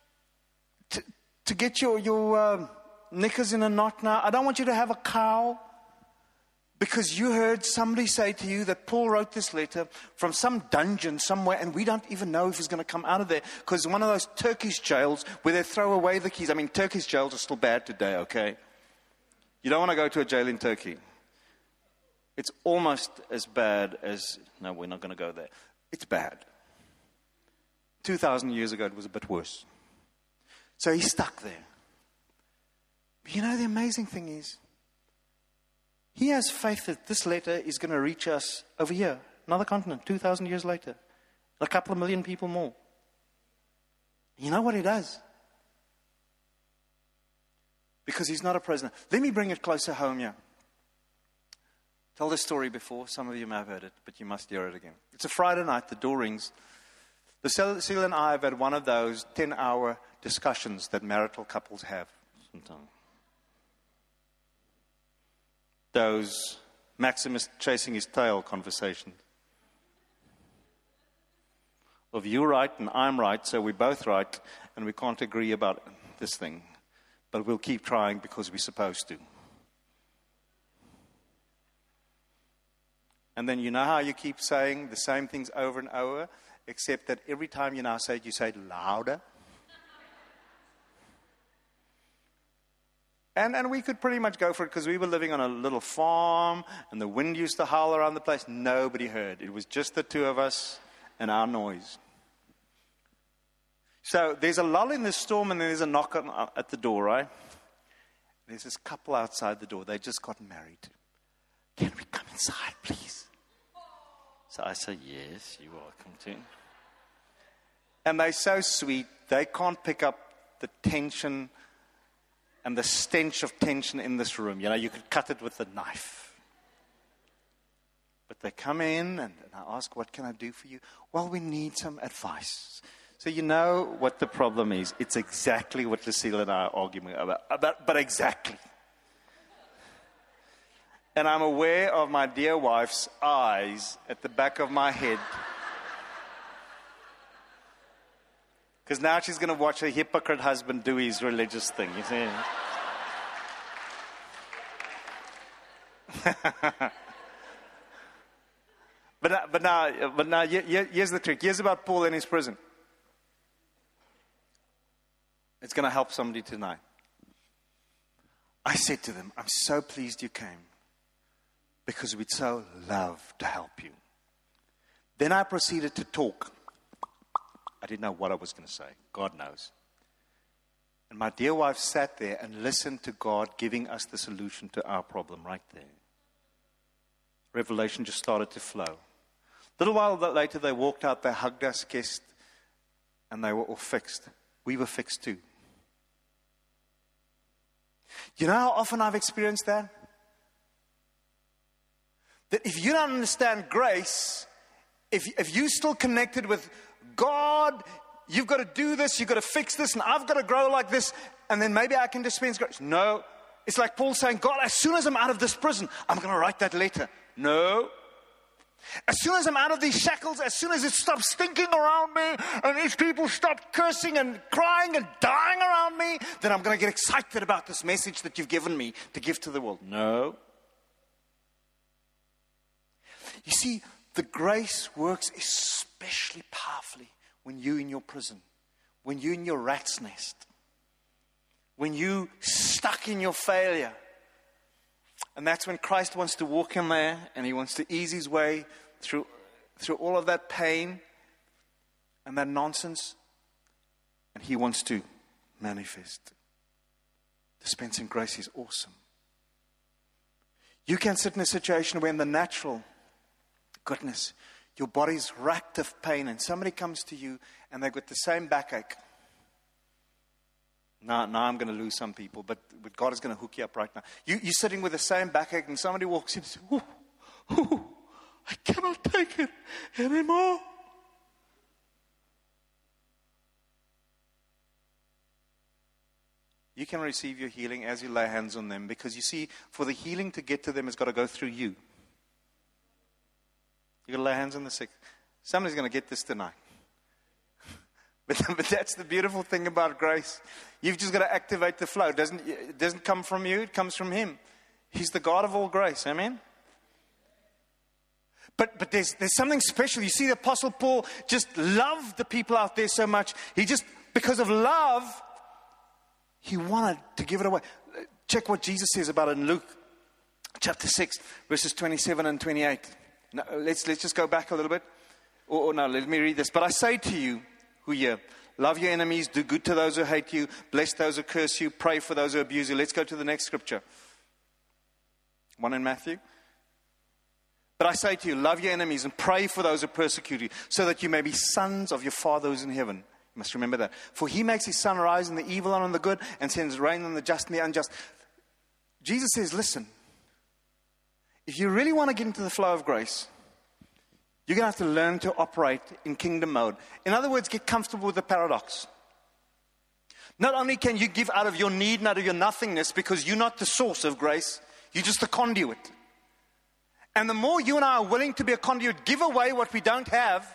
to get your knickers in a knot now. I don't want you to have a cow. Because you heard somebody say to you that Paul wrote this letter from some dungeon somewhere, and we don't even know if he's going to come out of there. Because one of those Turkish jails where they throw away the keys. I mean, Turkish jails are still bad today, okay? You don't want to go to a jail in Turkey. It's almost as bad as... No, we're not going to go there. It's bad. 2,000 years ago, it was a bit worse. So he's stuck there. But you know, the amazing thing is, he has faith that this letter is going to reach us over here, another continent, 2,000 years later. A couple of million people more. You know what he does? Because he's not a prisoner. Let me bring it closer home here. Told this story before. Some of you may have heard it, but you must hear it again. It's a Friday night. The door rings. Lucille and I have had one of those 10-hour discussions that marital couples have sometimes. Those Maximus chasing his tail conversations. Of you're right and I'm right, so we're both right, and we can't agree about this thing. But we'll keep trying because we're supposed to. And then you know how you keep saying the same things over and over, except that every time you now say it, you say it louder. And we could pretty much go for it because we were living on a little farm and the wind used to howl around the place. Nobody heard. It was just the two of us and our noise. So there's a lull in the storm and then there's a knock at the door, right? There's this couple outside the door. They just got married. Can we come inside, please? So I say, yes, you're welcome to. And they're so sweet. They can't pick up the tension and the stench of tension in this room. You know, you could cut it with a knife. But they come in and I ask, what can I do for you? Well, we need some advice. So you know what the problem is. It's exactly what Lucille and I are arguing about, but exactly. And I'm aware of my dear wife's eyes at the back of my head. Because now she's going to watch her hypocrite husband do his religious thing, you see. But now, here's the trick. Here's about Paul in his prison. It's going to help somebody tonight. I said to them, I'm so pleased you came because we'd so love to help you. Then I proceeded to talk. I didn't know what I was going to say. God knows. And my dear wife sat there and listened to God giving us the solution to our problem right there. Revelation just started to flow. A little while later, they walked out, they hugged us, kissed, and they were all fixed. We were fixed too. You know how often I've experienced that? That if you don't understand grace, if you're still connected with God, you've got to do this, you've got to fix this, and I've got to grow like this, and then maybe I can dispense grace. No. It's like Paul saying, God, as soon as I'm out of this prison, I'm going to write that letter. No. As soon as I'm out of these shackles, as soon as it stops stinking around me, and these people stop cursing and crying and dying around me, then I'm going to get excited about this message that you've given me to give to the world. No. You see, the grace works especially powerfully when you're in your prison, when you're in your rat's nest, when you're stuck in your failure. And that's when Christ wants to walk in there and he wants to ease his way through all of that pain and that nonsense. And he wants to manifest. Dispensing grace is awesome. You can sit in a situation where in the natural, goodness, your body's racked of pain and somebody comes to you and they've got the same backache. Now I'm going to lose some people, but God is going to hook you up right now. You're sitting with the same backache and somebody walks in and says, I cannot take it anymore. You can receive your healing as you lay hands on them, because you see, for the healing to get to them, it's got to go through you. You've got to lay hands on the sick. Somebody's going to get this tonight. But that's the beautiful thing about grace. You've just got to activate the flow. It doesn't come from you, it comes from him. He's the God of all grace. Amen? But there's something special. You see, the Apostle Paul just loved the people out there so much. He just, because of love, he wanted to give it away. Check what Jesus says about it in Luke chapter 6, verses 27 and 28. Now, let's just go back a little bit. Or no, let me read this. But I say to you, who here, love your enemies, do good to those who hate you, bless those who curse you, pray for those who abuse you. Let's go to the next scripture. One in Matthew. But I say to you, love your enemies and pray for those who persecute you, so that you may be sons of your Father who is in heaven. You must remember that. For he makes his sun rise on the evil and on the good, and sends rain on the just and the unjust. Jesus says, listen, if you really want to get into the flow of grace, you're going to have to learn to operate in kingdom mode. In other words, get comfortable with the paradox. Not only can you give out of your need and out of your nothingness, because you're not the source of grace, you're just the conduit. And the more you and I are willing to be a conduit, give away what we don't have,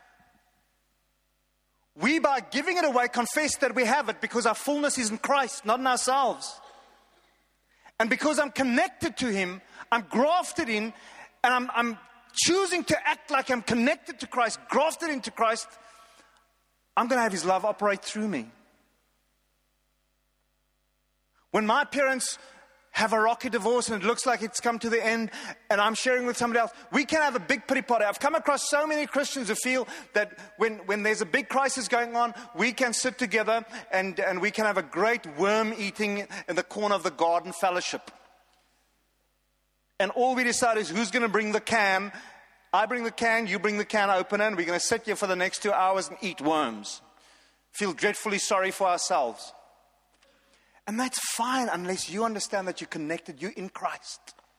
we, by giving it away, confess that we have it, because our fullness is in Christ, not in ourselves. And because I'm connected to him, I'm grafted in, and I'm choosing to act like I'm connected to Christ, grafted into Christ, I'm going to have his love operate through me. When my parents have a rocky divorce and it looks like it's come to the end and I'm sharing with somebody else. We can have a big pity party. I've come across so many Christians who feel that when there's a big crisis going on, we can sit together and we can have a great worm eating in the corner of the garden fellowship. And all we decide is who's going to bring the can. I bring the can, you bring the can opener, and we're going to sit here for the next 2 hours and eat worms. Feel dreadfully sorry for ourselves. And that's fine unless you understand that you're connected, you're in Christ.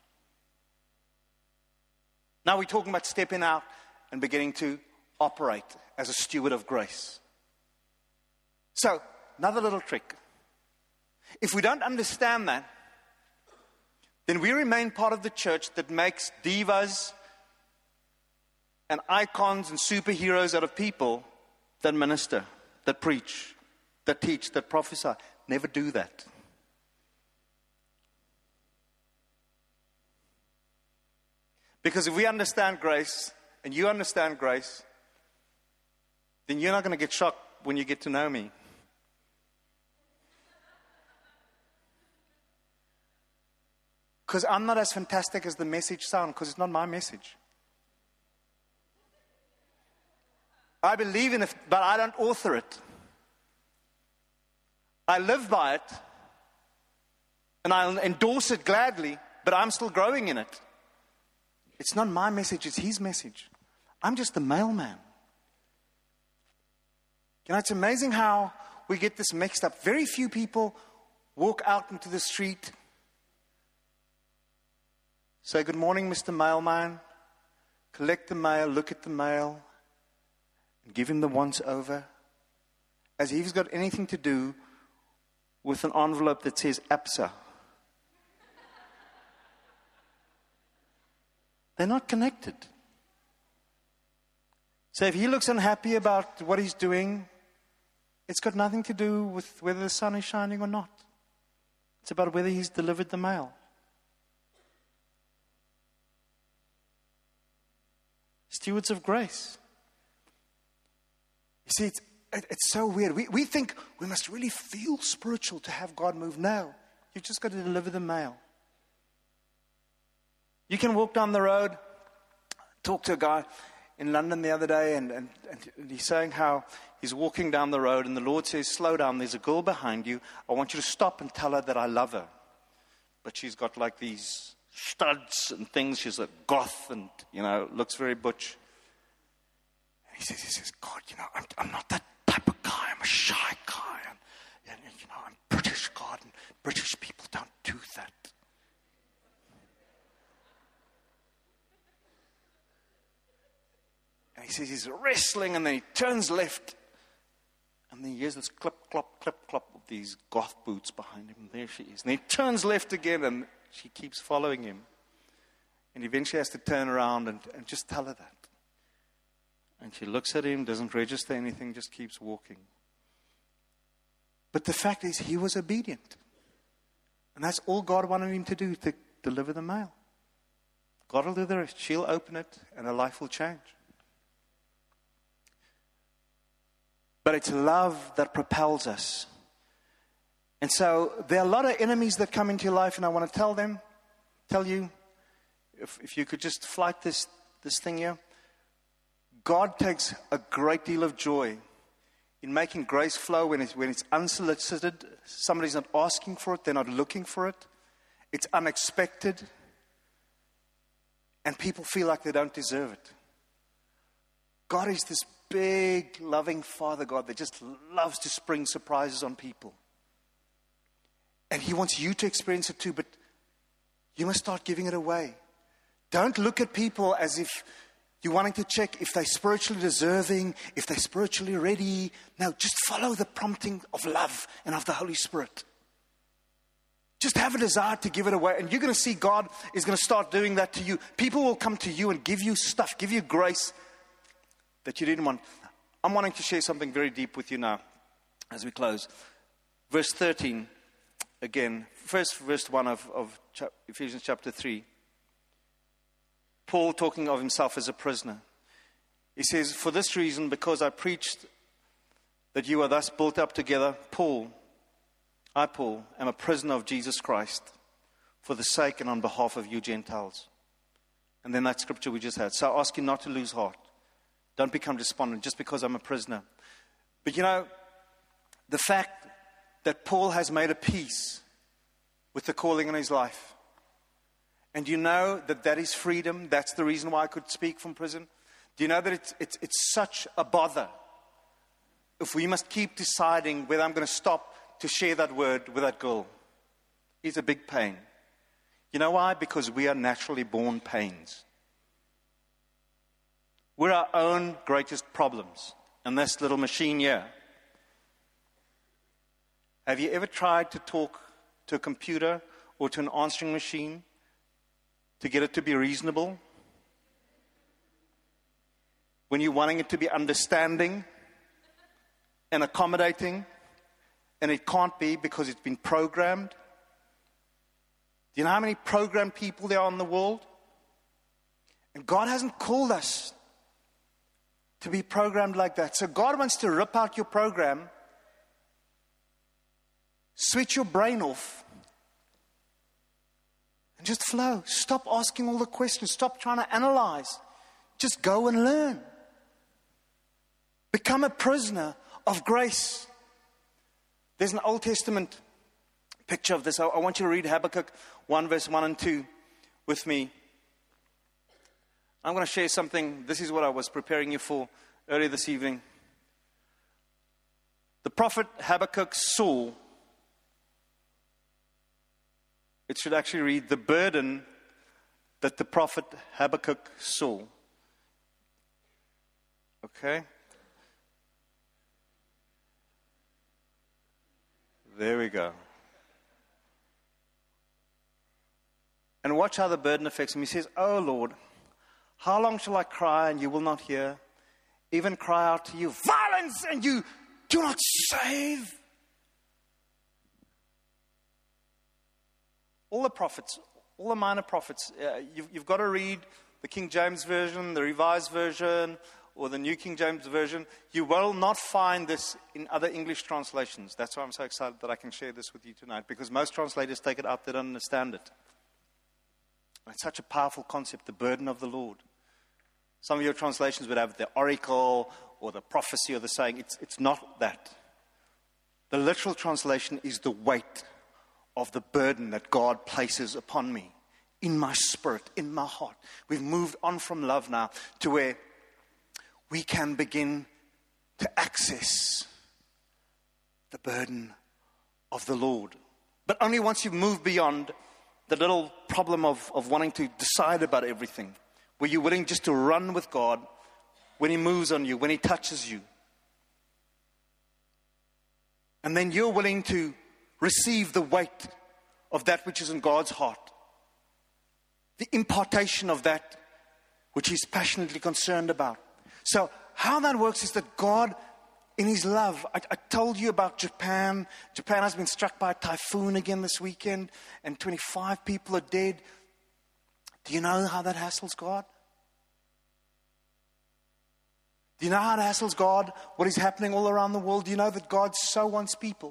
Now we're talking about stepping out and beginning to operate as a steward of grace. So, another little trick. If we don't understand that, then we remain part of the church that makes divas and icons and superheroes out of people that minister, that preach, that teach, that prophesy. Never do that. Because if we understand grace, and you understand grace, then you're not going to get shocked when you get to know me. Because I'm not as fantastic as the message sounds, because it's not my message. I believe in it, but I don't author it. I live by it, and I'll endorse it gladly, but I'm still growing in it. It's not my message, it's his message. I'm just the mailman. You know, it's amazing how we get this mixed up. Very few people walk out into the street, say, "Good morning, Mr. Mailman," collect the mail, look at the mail, and give him the once over, as if he's got anything to do with an envelope that says APSA. They're not connected. So if he looks unhappy about what he's doing, it's got nothing to do with whether the sun is shining or not. It's about whether he's delivered the mail. Stewards of grace. You see, it's so weird. We think we must really feel spiritual to have God move. No, you've just got to deliver the mail. You can walk down the road. Talked to a guy in London the other day, and he's saying how he's walking down the road, and the Lord says, "Slow down, there's a girl behind you. I want you to stop and tell her that I love her. But she's got like these studs and things. She's a goth and, looks very butch." He says, "God, I'm not that type of guy. I'm a shy guy. And I'm British, God, and British people don't do that." And he says he's wrestling, and then he turns left, and then he hears this clip, clop, clip, clop of these goth boots behind him. And there she is. And he turns left again, and she keeps following him. And eventually has to turn around and just tell her that. And she looks at him, doesn't register anything, just keeps walking. But the fact is, he was obedient. And that's all God wanted him to do, to deliver the mail. God will do the rest. She'll open it, and her life will change. But it's love that propels us. And so there are a lot of enemies that come into your life, and I want to tell you, if you could just flight this thing here. God takes a great deal of joy in making grace flow when it's unsolicited. Somebody's not asking for it. They're not looking for it. It's unexpected. And people feel like they don't deserve it. God is this big, loving Father God that just loves to spring surprises on people. And He wants you to experience it too, but you must start giving it away. Don't look at people as if you're wanting to check if they're spiritually deserving, if they're spiritually ready. No, just follow the prompting of love and of the Holy Spirit. Just have a desire to give it away. And you're going to see God is going to start doing that to you. People will come to you and give you stuff, give you grace that you didn't want. I'm wanting to share something very deep with you now as we close. Verse 13, again, first verse 1 of Ephesians chapter 3. Paul talking of himself as a prisoner. He says, "For this reason, because I preached that you are thus built up together, I, Paul, am a prisoner of Jesus Christ. for the sake and on behalf of you Gentiles. And then that scripture we just had. So I ask you not to lose heart. Don't become despondent just because I'm a prisoner. But you know, the fact that Paul has made a peace with the calling in his life, and you know that that is freedom, that's the reason why I could speak from prison. Do you know that it's such a bother if we must keep deciding whether I'm going to stop to share that word with that girl? It's a big pain. You know why? Because we are naturally born pains. We're our own greatest problems in this little machine here. Have you ever tried to talk to a computer or to an answering machine to get it to be reasonable? When you're wanting it to be understanding and accommodating, and it can't be because it's been programmed. Do you know how many programmed people there are in the world? And God hasn't called us to be programmed like that. So God wants to rip out your program, switch your brain off, and just flow. Stop asking all the questions. Stop trying to analyze. Just go and learn. Become a prisoner of grace. There's an Old Testament picture of this. I want you to read Habakkuk 1 verse 1 and 2 with me. I'm going to share something. This is what I was preparing you for earlier this evening. The prophet Habakkuk saw, it should actually read, the burden that the prophet Habakkuk saw. Okay? There we go. And watch how the burden affects him. He says, "Oh Lord, how long shall I cry and you will not hear? Even cry out to you, violence, and you do not save." All the prophets, all the minor prophets, you've got to read the King James Version, the Revised Version, or the New King James Version. You will not find this in other English translations. That's why I'm so excited that I can share this with you tonight, because most translators take it out, they don't understand it. It's such a powerful concept, the burden of the Lord. Some of your translations would have the oracle or the prophecy or the saying. It's not that. The literal translation is the weight of the burden that God places upon me, in my spirit, in my heart. We've moved on from love now to where we can begin to access the burden of the Lord. But only once you've moved beyond the little problem of wanting to decide about everything, where you're willing just to run with God when He moves on you, when He touches you. And then you're willing to receive the weight of that which is in God's heart. The impartation of that which He's passionately concerned about. So how that works is that God, in His love, I told you about Japan. Japan has been struck by a typhoon again this weekend, and 25 people are dead. Do you know how that hassles God? Do you know how it hassles God, what is happening all around the world? Do you know that God so wants people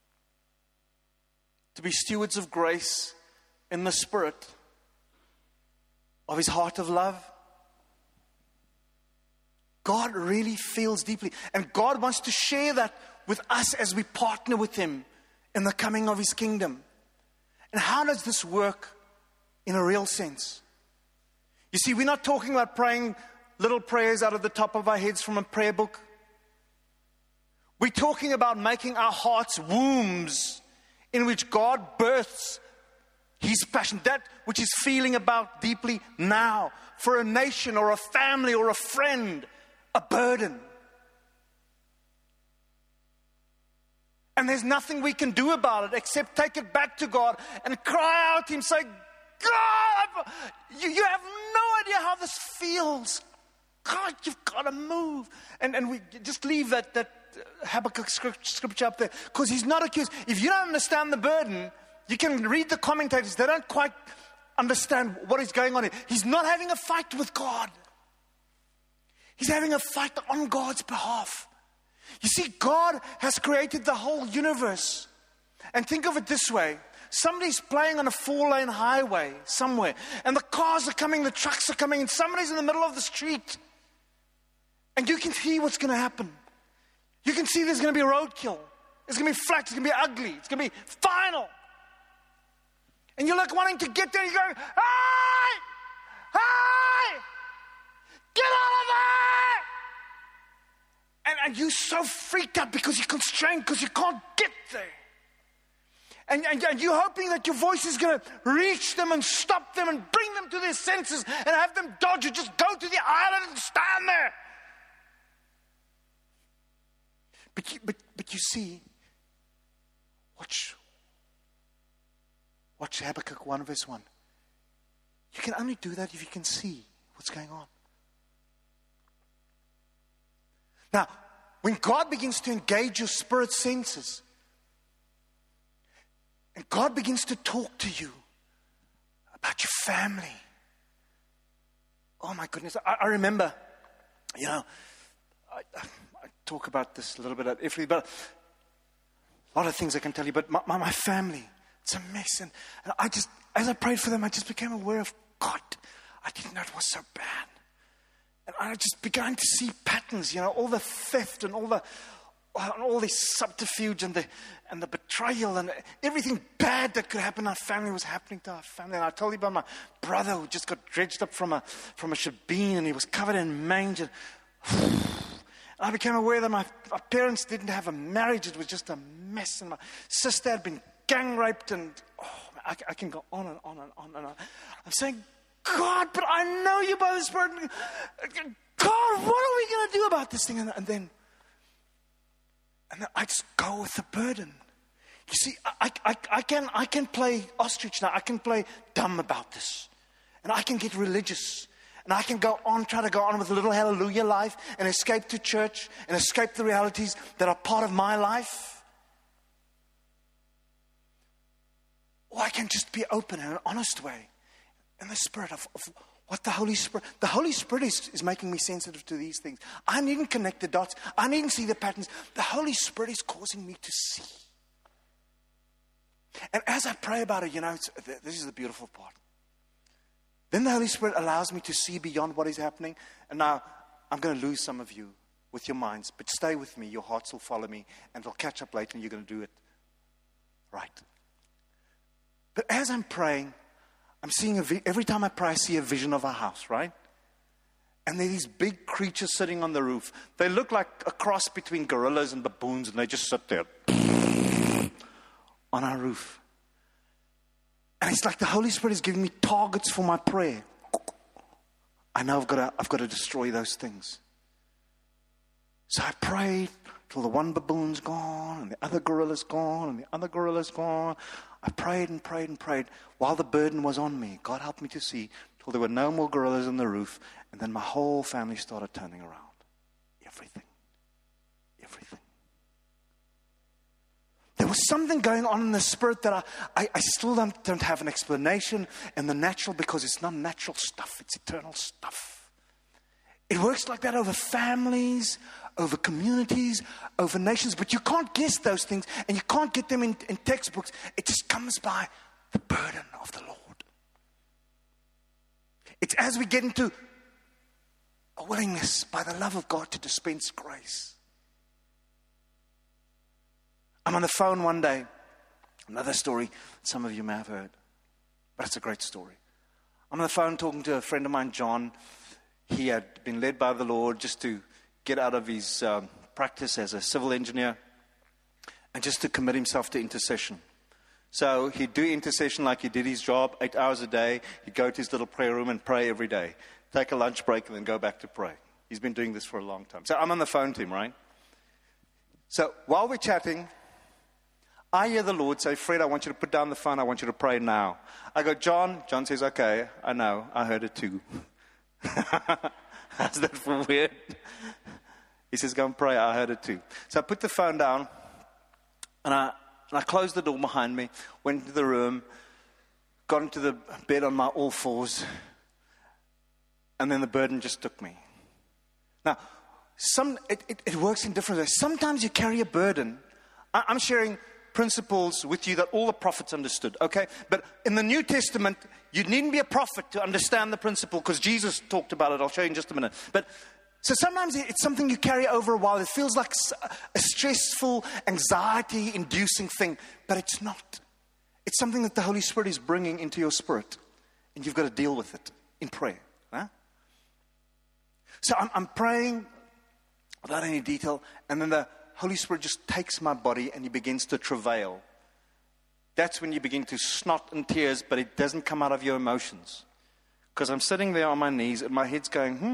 to be stewards of grace in the spirit of His heart of love? God really feels deeply. And God wants to share that with us as we partner with Him in the coming of His kingdom. And how does this work in a real sense? You see, we're not talking about praying little prayers out of the top of our heads from a prayer book. We're talking about making our hearts wombs in which God births His passion, that which He's feeling about deeply now, for a nation or a family or a friend, a burden. And there's nothing we can do about it except take it back to God and cry out to Him, say, God, you have no idea how this feels. God, you've got to move. And we just leave that Habakkuk scripture up there, because he's not accused. If you don't understand the burden, you can read the commentators. They don't quite understand what is going on here. He's not having a fight with God. He's having a fight on God's behalf. You see, God has created the whole universe. And think of it this way. Somebody's playing on a 4-lane highway somewhere, and the cars are coming, the trucks are coming, and somebody's in the middle of the street. And you can see what's going to happen. You can see there's going to be a roadkill. It's going to be flat, it's going to be ugly, it's going to be final. And you're like wanting to get there, and you're going, hey! Hey! Get out of there! And you're so freaked out because you're constrained, because you can't get there. And you're hoping that your voice is going to reach them and stop them and bring them to their senses and have them dodge or just go to the island and stand there. But you see, watch Habakkuk 1 verse 1. You can only do that if you can see what's going on. Now, when God begins to engage your spirit senses, and God begins to talk to you about your family. Oh my goodness, I remember, I talk about this a little bit at Ifree, but a lot of things I can tell you, but my family, it's a mess. And I just, as I prayed for them, I just became aware of God. I didn't know it was so bad. And I just began to see patterns, all the theft and all this subterfuge and the betrayal and everything bad that could happen in our family was happening to our family. And I told you about my brother who just got dredged up from a shebeen, and he was covered in mange. And I became aware that my parents didn't have a marriage. It was just a mess. And my sister had been gang raped, and I can go on and on and on and on. I'm saying, God, but I know you by the Spirit. God, what are we going to do about this thing? And then I just go with the burden. You see, I can play ostrich now. I can play dumb about this. And I can get religious. And I can try to go on with a little hallelujah life and escape to church and escape the realities that are part of my life. Or I can just be open in an honest way in the spirit of what the Holy Spirit is making me sensitive to these things. I needn't connect the dots. I needn't see the patterns. The Holy Spirit is causing me to see. And as I pray about it, this is the beautiful part. Then the Holy Spirit allows me to see beyond what is happening. And now I'm going to lose some of you with your minds. But stay with me. Your hearts will follow me. And we'll catch up later and you're going to do it right. But as I'm praying, I'm seeing every time I pray, I see a vision of a house, right? And there are these big creatures sitting on the roof. They look like a cross between gorillas and baboons, and they just sit there on our roof. And it's like the Holy Spirit is giving me targets for my prayer. I know I've got to destroy those things. So I prayed till the one baboon's gone, and the other gorilla's gone, and the other gorilla's gone. I prayed and prayed and prayed while the burden was on me. God helped me to see till there were no more gorillas on the roof. And then my whole family started turning around. Everything. There was something going on in the spirit that I still don't have an explanation in the natural, because it's not natural stuff. It's eternal stuff. It works like that over families, over communities, over nations. But you can't guess those things, and you can't get them in textbooks. It just comes by the burden of the Lord. It's as we get into a willingness by the love of God to dispense grace. I'm on the phone one day. Another story some of you may have heard, but it's a great story. I'm on the phone talking to a friend of mine, John. He had been led by the Lord just to get out of his practice as a civil engineer and just to commit himself to intercession. So he'd do intercession like he did his job, 8 hours a day. He'd go to his little prayer room and pray every day. Take a lunch break and then go back to pray. He's been doing this for a long time. So I'm on the phone to him, right? So while we're chatting, I hear the Lord say, Fred, I want you to put down the phone. I want you to pray now. I go, John. John says, okay, I know. I heard it too. How's that for weird? He says, go and pray. I heard it too. So I put the phone down and I closed the door behind me, went into the room, got into the bed on my all fours, and then the burden just took me. Now, it works in different ways. Sometimes you carry a burden. I'm sharing principles with you that all the prophets understood, okay? But in the New Testament, you needn't be a prophet to understand the principle because Jesus talked about it. I'll show you in just a minute. But so sometimes it's something you carry over a while. It feels like a stressful, anxiety-inducing thing, but it's not. It's something that the Holy Spirit is bringing into your spirit, and you've got to deal with it in prayer. Huh? So I'm praying without any detail, and then the Holy Spirit just takes my body and He begins to travail. That's when you begin to snot and tears, but it doesn't come out of your emotions. Because I'm sitting there on my knees and my head's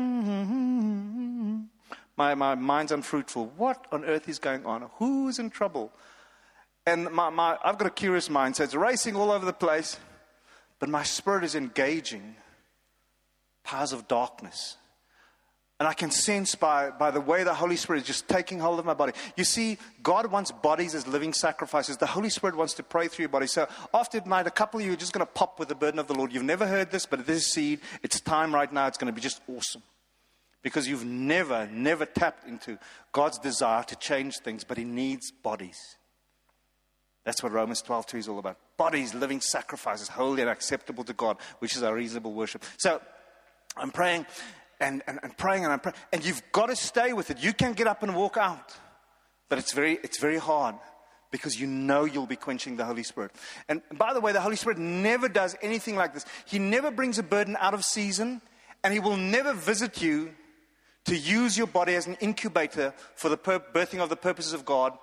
going, My mind's unfruitful. What on earth is going on? Who's in trouble? And I've got a curious mind, so it's racing all over the place. But my spirit is engaging powers of darkness. And I can sense by the way the Holy Spirit is just taking hold of my body. You see, God wants bodies as living sacrifices. The Holy Spirit wants to pray through your body. So after tonight, a couple of you are just going to pop with the burden of the Lord. You've never heard this, but this is seed. It's time right now. It's going to be just awesome. Because you've never tapped into God's desire to change things, but He needs bodies. That's what Romans 12:2 is all about. Bodies, living sacrifices, holy and acceptable to God, which is our reasonable worship. So I'm praying. And praying, and you've got to stay with it. You can get up and walk out, but it's very hard because you know you'll be quenching the Holy Spirit. And by the way, the Holy Spirit never does anything like this. He never brings a burden out of season, and He will never visit you to use your body as an incubator for the birthing of the purposes of God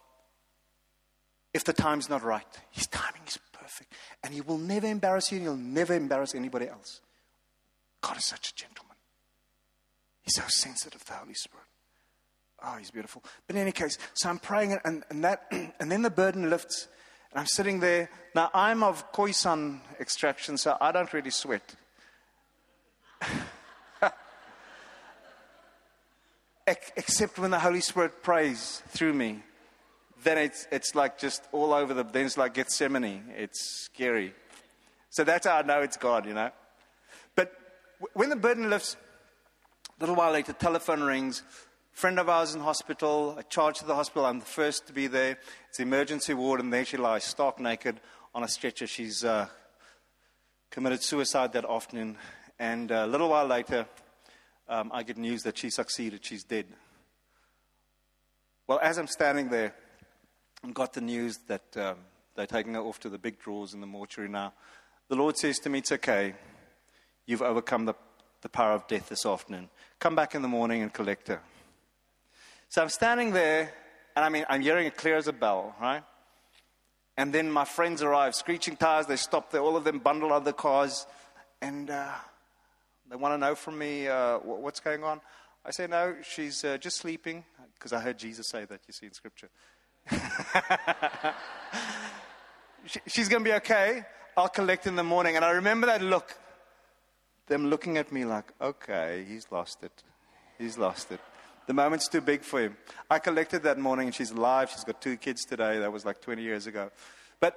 if the time's not right. His timing is perfect, and He will never embarrass you, and He'll never embarrass anybody else. God is such a gentleman. He's so sensitive, the Holy Spirit. Oh, He's beautiful. But in any case, so I'm praying, and then the burden lifts, and I'm sitting there. Now, I'm of Khoisan extraction, so I don't really sweat. Except when the Holy Spirit prays through me, then it's like just all over then it's like Gethsemane. It's scary. So that's how I know it's God, you know. But when the burden lifts, a little while later, telephone rings. Friend of ours in hospital, a charge to the hospital. I'm the first to be there. It's the emergency ward, and there she lies, stark naked on a stretcher. She's committed suicide that afternoon. And a little while later, I get news that she succeeded. She's dead. Well, as I'm standing there, I got the news that they're taking her off to the big drawers in the mortuary now. The Lord says to me, it's okay. You've overcome the power of death this afternoon. Come back in the morning and collect her. So I'm standing there, and I'm hearing it clear as a bell, right? And then my friends arrive, screeching tires. They stop there, all of them bundle out of the cars, and they want to know from me what's going on. I say, no, she's just sleeping, because I heard Jesus say that, you see, in Scripture. She's going to be okay. I'll collect in the morning. And I remember that look. Them looking at me like, okay, he's lost it. He's lost it. The moment's too big for him. I collected that morning, and she's alive. She's got 2 kids today. That was like 20 years ago. But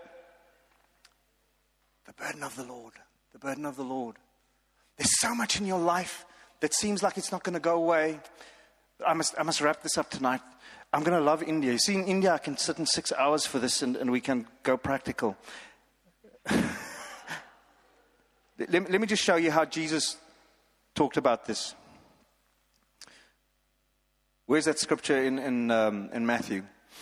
the burden of the Lord. The burden of the Lord. There's so much in your life that seems like it's not going to go away. I must wrap this up tonight. I'm going to love India. You see, in India, I can sit in 6 hours for this, and we can go practical. Let me just show you how Jesus talked about this. Where's that scripture in Matthew?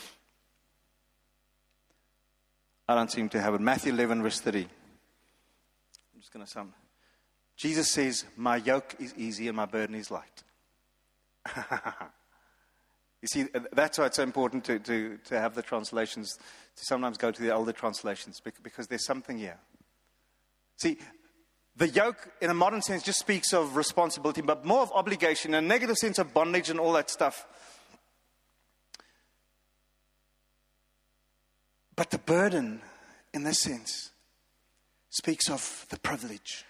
I don't seem to have it. Matthew 11, verse 30. I'm just going to sum. Jesus says, my yoke is easy and my burden is light. You see, that's why it's so important to have the translations, to sometimes go to the older translations, because there's something here. See, the yoke, in a modern sense, just speaks of responsibility, but more of obligation, a negative sense of bondage and all that stuff. But the burden, in this sense, speaks of the privilege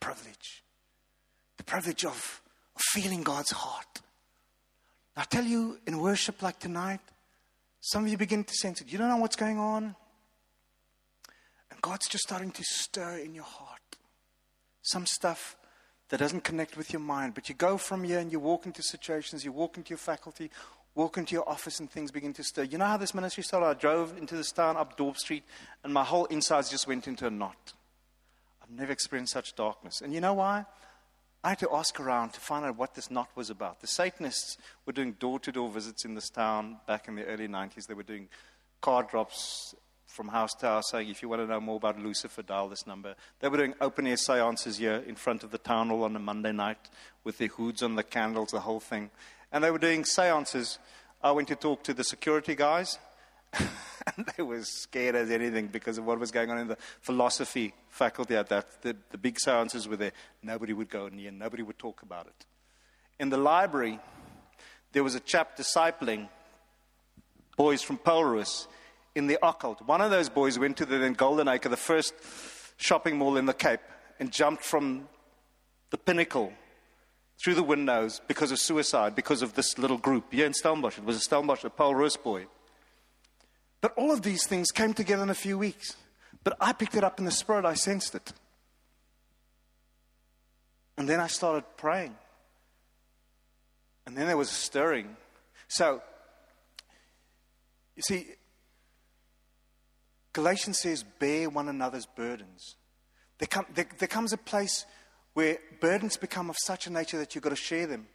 of feeling God's heart. I tell you, in worship like tonight, some of you begin to sense it. You don't know what's going on. And God's just starting to stir in your heart. Some stuff that doesn't connect with your mind. But you go from here and you walk into situations, you walk into your faculty, walk into your office and things begin to stir. You know how this ministry started? I drove into this town up Dorp Street, and my whole insides just went into a knot. I've never experienced such darkness. And you know why? I had to ask around to find out what this knot was about. The Satanists were doing door-to-door visits in this town back in the early 90s. They were doing card drops from house to house saying, if you want to know more about Lucifer, dial this number. They were doing open-air seances here in front of the town hall on a Monday night with their hoods on the candles, the whole thing. And they were doing seances. I went to talk to the security guys, and they were scared as anything because of what was going on in the philosophy faculty at that. The big seances were there. Nobody would go near. Nobody would talk about it. In the library, there was a chap discipling boys from Polrus in the occult. One of those boys went to the then Golden Acre, the first shopping mall in the Cape, and jumped from the pinnacle through the windows because of suicide, because of this little group here in Stellenbosch. It was a Stellenbosch, a Polrus boy. But all of these things came together in a few weeks. But I picked it up in the spirit. I sensed it. And then I started praying. And then there was a stirring. So, you see, Galatians says, bear one another's burdens. There comes a place where burdens become of such a nature that you've got to share them.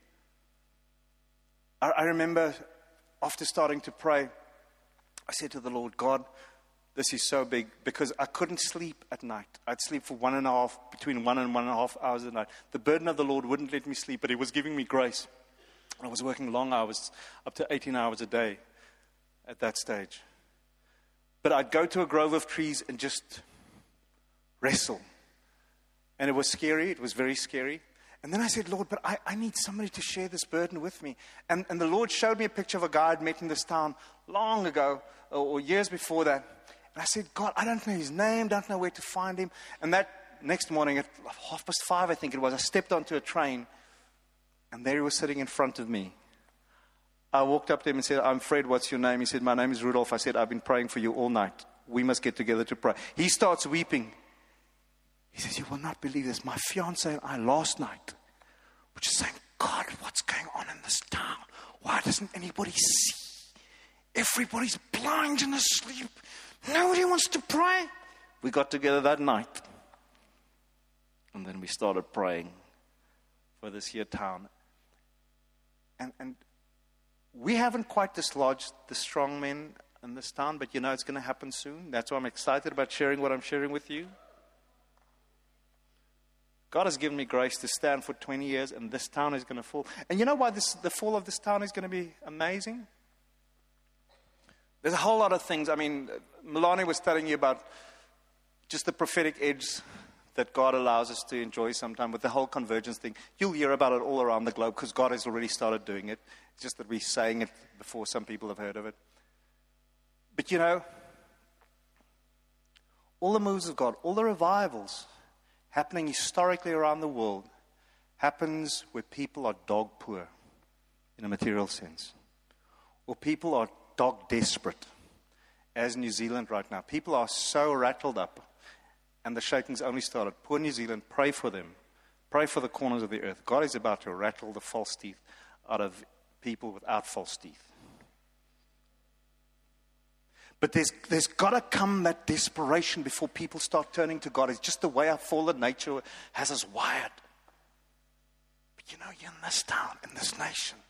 I remember after starting to pray, I said to the Lord, God, this is so big, because I couldn't sleep at night. I'd sleep for between 1 and 1.5 hours a night. The burden of the Lord wouldn't let me sleep, but He was giving me grace. I was working long hours, up to 18 hours a day at that stage. But I'd go to a grove of trees and just wrestle. And it was scary. It was very scary. And then I said, Lord, but I need somebody to share this burden with me. And the Lord showed me a picture of a guy I'd met in this town long ago, or years before that. And I said, God, I don't know his name, don't know where to find him. And that next morning at 5:30, I think it was, I stepped onto a train, and there he was sitting in front of me. I walked up to him and said, I'm Fred, what's your name? He said, my name is Rudolph. I said, I've been praying for you all night. We must get together to pray. He starts weeping. He says, you will not believe this. My fiance and I last night were just saying, God, what's going on in this town? Why doesn't anybody see? Everybody's blind and asleep. Nobody wants to pray. We got together that night. And then we started praying for this here town. And we haven't quite dislodged the strong men in this town, but you know it's going to happen soon. That's why I'm excited about sharing what I'm sharing with you. God has given me grace to stand for 20 years, and this town is going to fall. And you know why the fall of this town is going to be amazing? There's a whole lot of things. I mean, Melanie was telling you about just the prophetic edge that God allows us to enjoy sometime with the whole convergence thing. You'll hear about it all around the globe because God has already started doing it. It's just that we're saying it before some people have heard of it. But you know, all the moves of God, all the revivals happening historically around the world happens where people are dog poor in a material sense. Or people are dog desperate, as New Zealand right now. People are so rattled up, and the shaking's only started. Poor New Zealand, pray for them. Pray for the corners of the earth. God is about to rattle the false teeth out of people without false teeth. But there's got to come that desperation before people start turning to God. It's just the way our fallen nature has us wired. But you know, you're in this town, in this nation,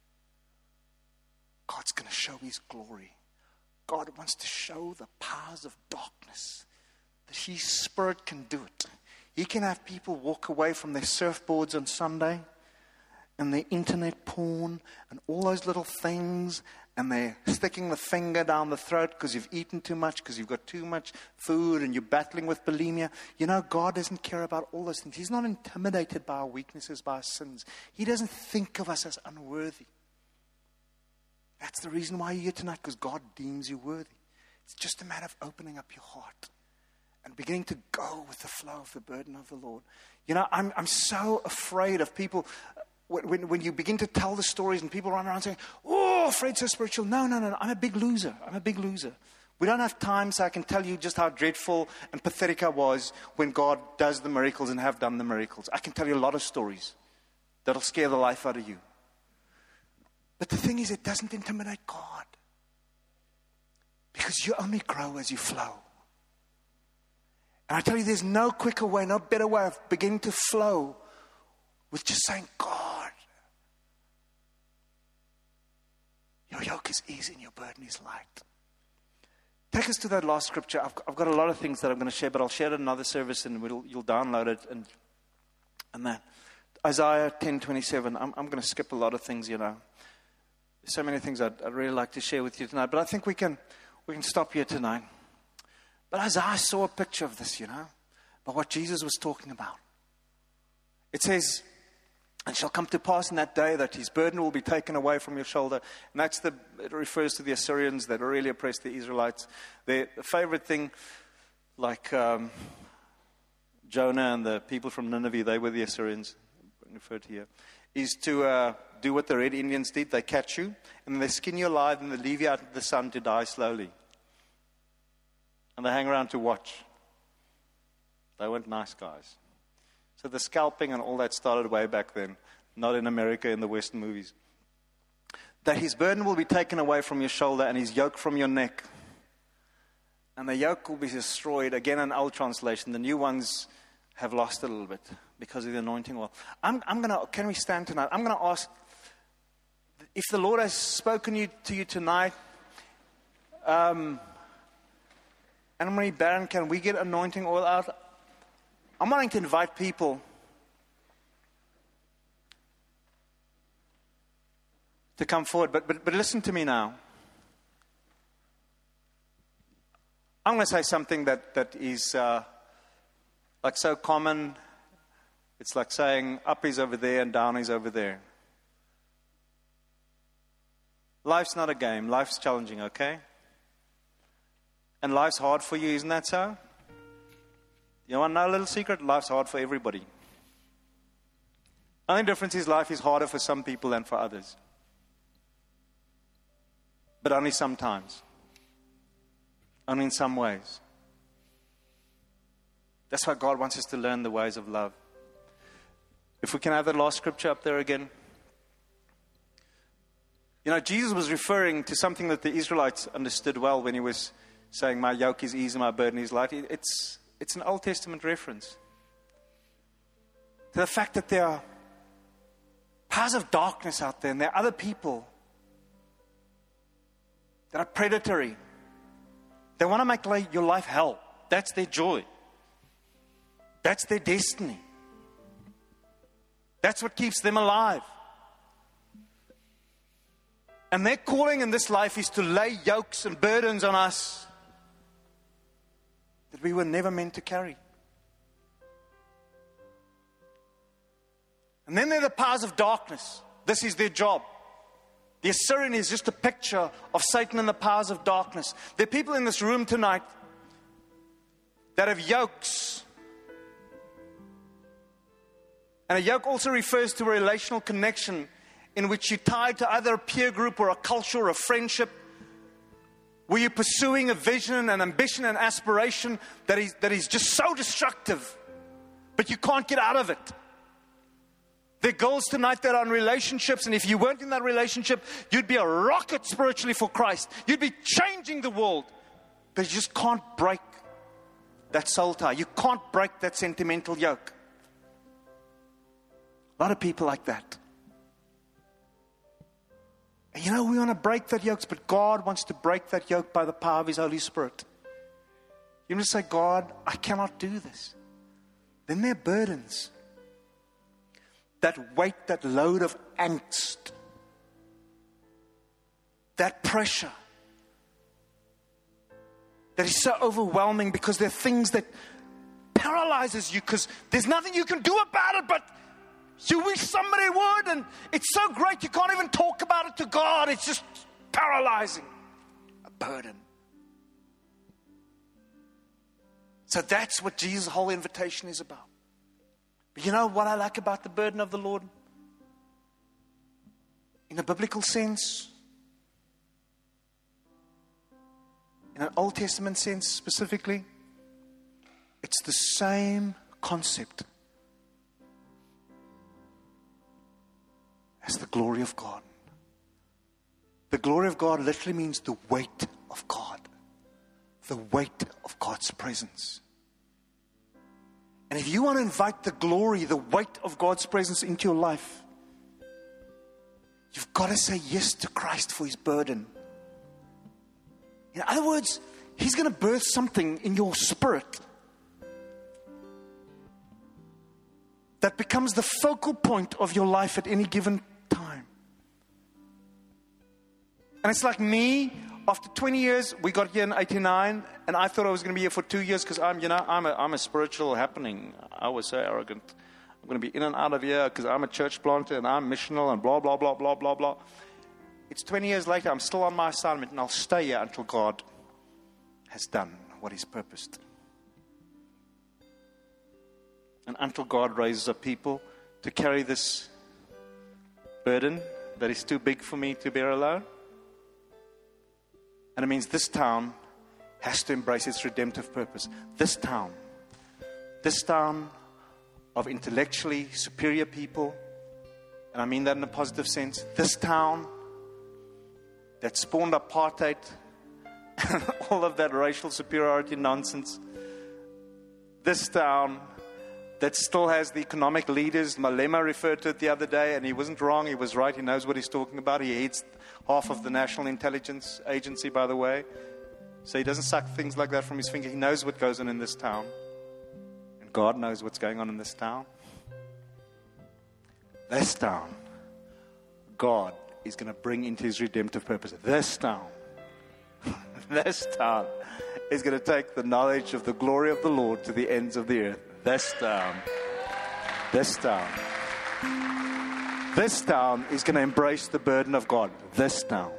God's going to show His glory. God wants to show the powers of darkness, that His Spirit can do it. He can have people walk away from their surfboards on Sunday and their internet porn and all those little things, and they're sticking the finger down the throat because you've eaten too much, because you've got too much food and you're battling with bulimia. You know, God doesn't care about all those things. He's not intimidated by our weaknesses, by our sins. He doesn't think of us as unworthy. That's the reason why you're here tonight, because God deems you worthy. It's just a matter of opening up your heart and beginning to go with the flow of the burden of the Lord. You know, I'm so afraid of people. When you begin to tell the stories and people run around saying, oh, Fred's so spiritual. No, I'm a big loser. We don't have time, so I can tell you just how dreadful and pathetic I was when God does the miracles and have done the miracles. I can tell you a lot of stories that'll scare the life out of you. But the thing is, it doesn't intimidate God. Because you only grow as you flow. And I tell you, there's no quicker way, no better way of beginning to flow with just saying, God, your yoke is easy and your burden is light. Take us to that last scripture. I've got a lot of things that I'm going to share, but I'll share it in another service and you'll download it and that. Isaiah 10:27. I'm going to skip a lot of things, There's so many things I'd really like to share with you tonight, but I think we can stop here tonight. But Isaiah saw a picture of this, about what Jesus was talking about. It says, "And shall come to pass in that day that his burden will be taken away from your shoulder." And it refers to the Assyrians that really oppressed the Israelites. Their favorite thing, like Jonah and the people from Nineveh, they were the Assyrians, referred to here, is to do what the Red Indians did. They catch you, and then they skin you alive, and they leave you out in the sun to die slowly. And they hang around to watch. They weren't nice guys. So the scalping and all that started way back then, not in America in the Western movies. That his burden will be taken away from your shoulder and his yoke from your neck. And the yoke will be destroyed. Again, an old translation. The new ones have lost a little bit because of the anointing oil. Can we stand tonight? I'm going to ask, if the Lord has to you tonight, Anne-Marie Barron, can we get anointing oil out? I'm wanting to invite people to come forward, but listen to me now. I'm going to say something that is like so common. It's like saying up is over there and down is over there. Life's not a game. Life's challenging, okay? And life's hard for you, isn't that so? You want to know a little secret? Life's hard for everybody. The only difference is life is harder for some people than for others. But only sometimes. Only in some ways. That's why God wants us to learn the ways of love. If we can have that last scripture up there again. Jesus was referring to something that the Israelites understood well when he was saying, "My yoke is easy, my burden is light." It's an Old Testament reference to the fact that there are powers of darkness out there, and there are other people that are predatory. They want to make your life hell. That's their joy. That's their destiny. That's what keeps them alive. And their calling in this life is to lay yokes and burdens on us that we were never meant to carry. And then there are the powers of darkness. This is their job. The Assyrian is just a picture of Satan and the powers of darkness. There are people in this room tonight that have yokes. And a yoke also refers to a relational connection in which you're tied to either a peer group or a culture or a friendship, where you're pursuing a vision and ambition and aspiration that is just so destructive, but you can't get out of it. There are girls tonight that are in relationships, and if you weren't in that relationship, you'd be a rocket spiritually for Christ. You'd be changing the world, but you just can't break that soul tie. You can't break that sentimental yoke. A lot of people like that. And we want to break that yoke, but God wants to break that yoke by the power of His Holy Spirit. You want to say, "God, I cannot do this." Then there are burdens. That weight, that load of angst, that pressure, that is so overwhelming because there are things that paralyzes you because there's nothing you can do about it, but you wish somebody would, and it's so great you can't even talk about it to God. It's just paralyzing. A burden. So that's what Jesus' whole invitation is about. But you know what I like about the burden of the Lord? In a biblical sense, in an Old Testament sense specifically, it's the same concept as the glory of God. The glory of God literally means the weight of God. The weight of God's presence. And if you want to invite the glory, the weight of God's presence into your life, you've got to say yes to Christ for His burden. In other words, He's going to birth something in your spirit that becomes the focal point of your life at any given time. And it's like me, after 20 years, we got here in 89, and I thought I was going to be here for 2 years because I'm a spiritual happening. I was so arrogant. I'm going to be in and out of here because I'm a church planter and I'm missional and blah, blah, blah, blah, blah, blah. It's 20 years later, I'm still on my assignment, and I'll stay here until God has done what He's purposed. And until God raises up people to carry this burden that is too big for me to bear alone. And it means this town has to embrace its redemptive purpose. This town of intellectually superior people, and I mean that in a positive sense, this town that spawned apartheid and all of that racial superiority nonsense, this town that still has the economic leaders. Malema referred to it the other day, and he wasn't wrong, he was right, he knows what he's talking about. He heads half of the National Intelligence Agency, by the way. So he doesn't suck things like that from his finger. He knows what goes on in this town. And God knows what's going on in this town. This town, God is going to bring into His redemptive purpose. This town is going to take the knowledge of the glory of the Lord to the ends of the earth. This town is going to embrace the burden of God. This town.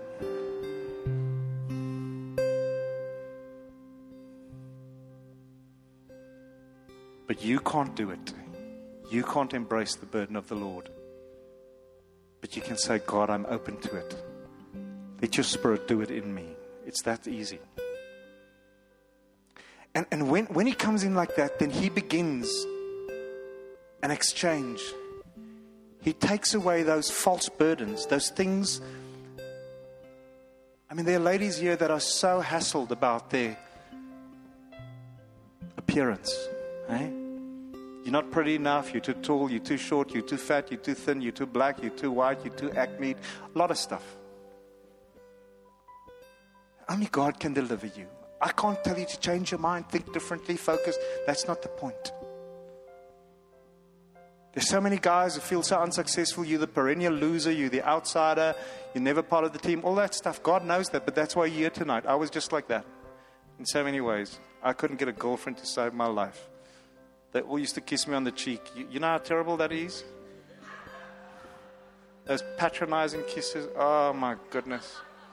But you can't do it. You can't embrace the burden of the Lord. But you can say, God, I'm open to it. Let your Spirit do it in me. It's that easy. And when He comes in like that, then He begins an exchange. He takes away those false burdens, those things. I mean, there are ladies here that are so hassled about their appearance. Eh? You're not pretty enough, you're too tall, you're too short, you're too fat, you're too thin, you're too black, you're too white, you're too acne, a lot of stuff. Only God can deliver you. I can't tell you to change your mind, think differently, focus. That's not the point. There's so many guys who feel so unsuccessful. You're the perennial loser. You're the outsider. You're never part of the team. All that stuff. God knows that, but that's why you're here tonight. I was just like that in so many ways. I couldn't get a girlfriend to save my life. They all used to kiss me on the cheek. You know how terrible that is? Those patronizing kisses. Oh, my goodness.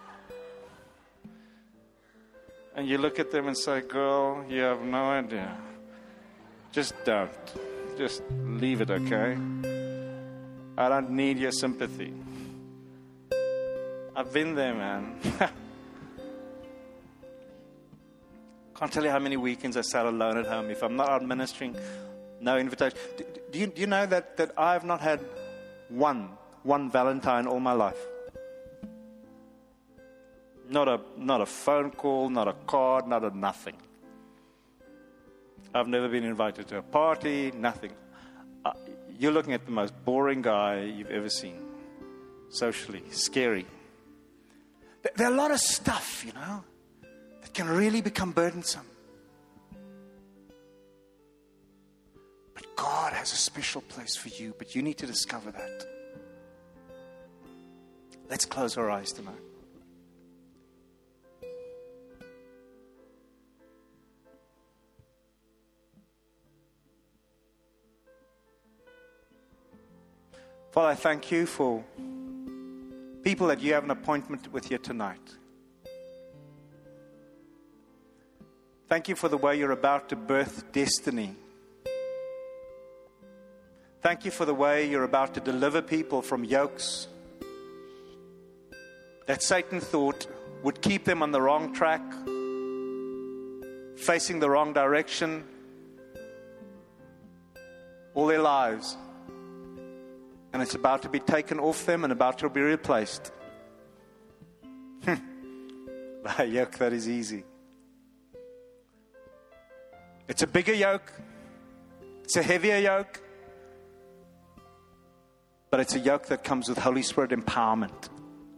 And you look at them and say, girl, you have no idea. Just don't. Just leave it, okay? I don't need your sympathy. I've been there, man. Can't tell you how many weekends I sat alone at home. If I'm not out ministering, no invitation. Do you know that I have not had one Valentine all my life? Not a phone call, not a card, not a nothing. I've never been invited to a party, nothing. You're looking at the most boring guy you've ever seen. Socially, scary. There are a lot of stuff, that can really become burdensome. But God has a special place for you, but you need to discover that. Let's close our eyes tonight. Father, I thank you for people that you have an appointment with here tonight. Thank you for the way you're about to birth destiny. Thank you for the way you're about to deliver people from yokes that Satan thought would keep them on the wrong track, facing the wrong direction all their lives. And it's about to be taken off them and about to be replaced a yoke that is easy. It's a bigger yoke. It's a heavier yoke. But it's a yoke that comes with Holy Spirit empowerment.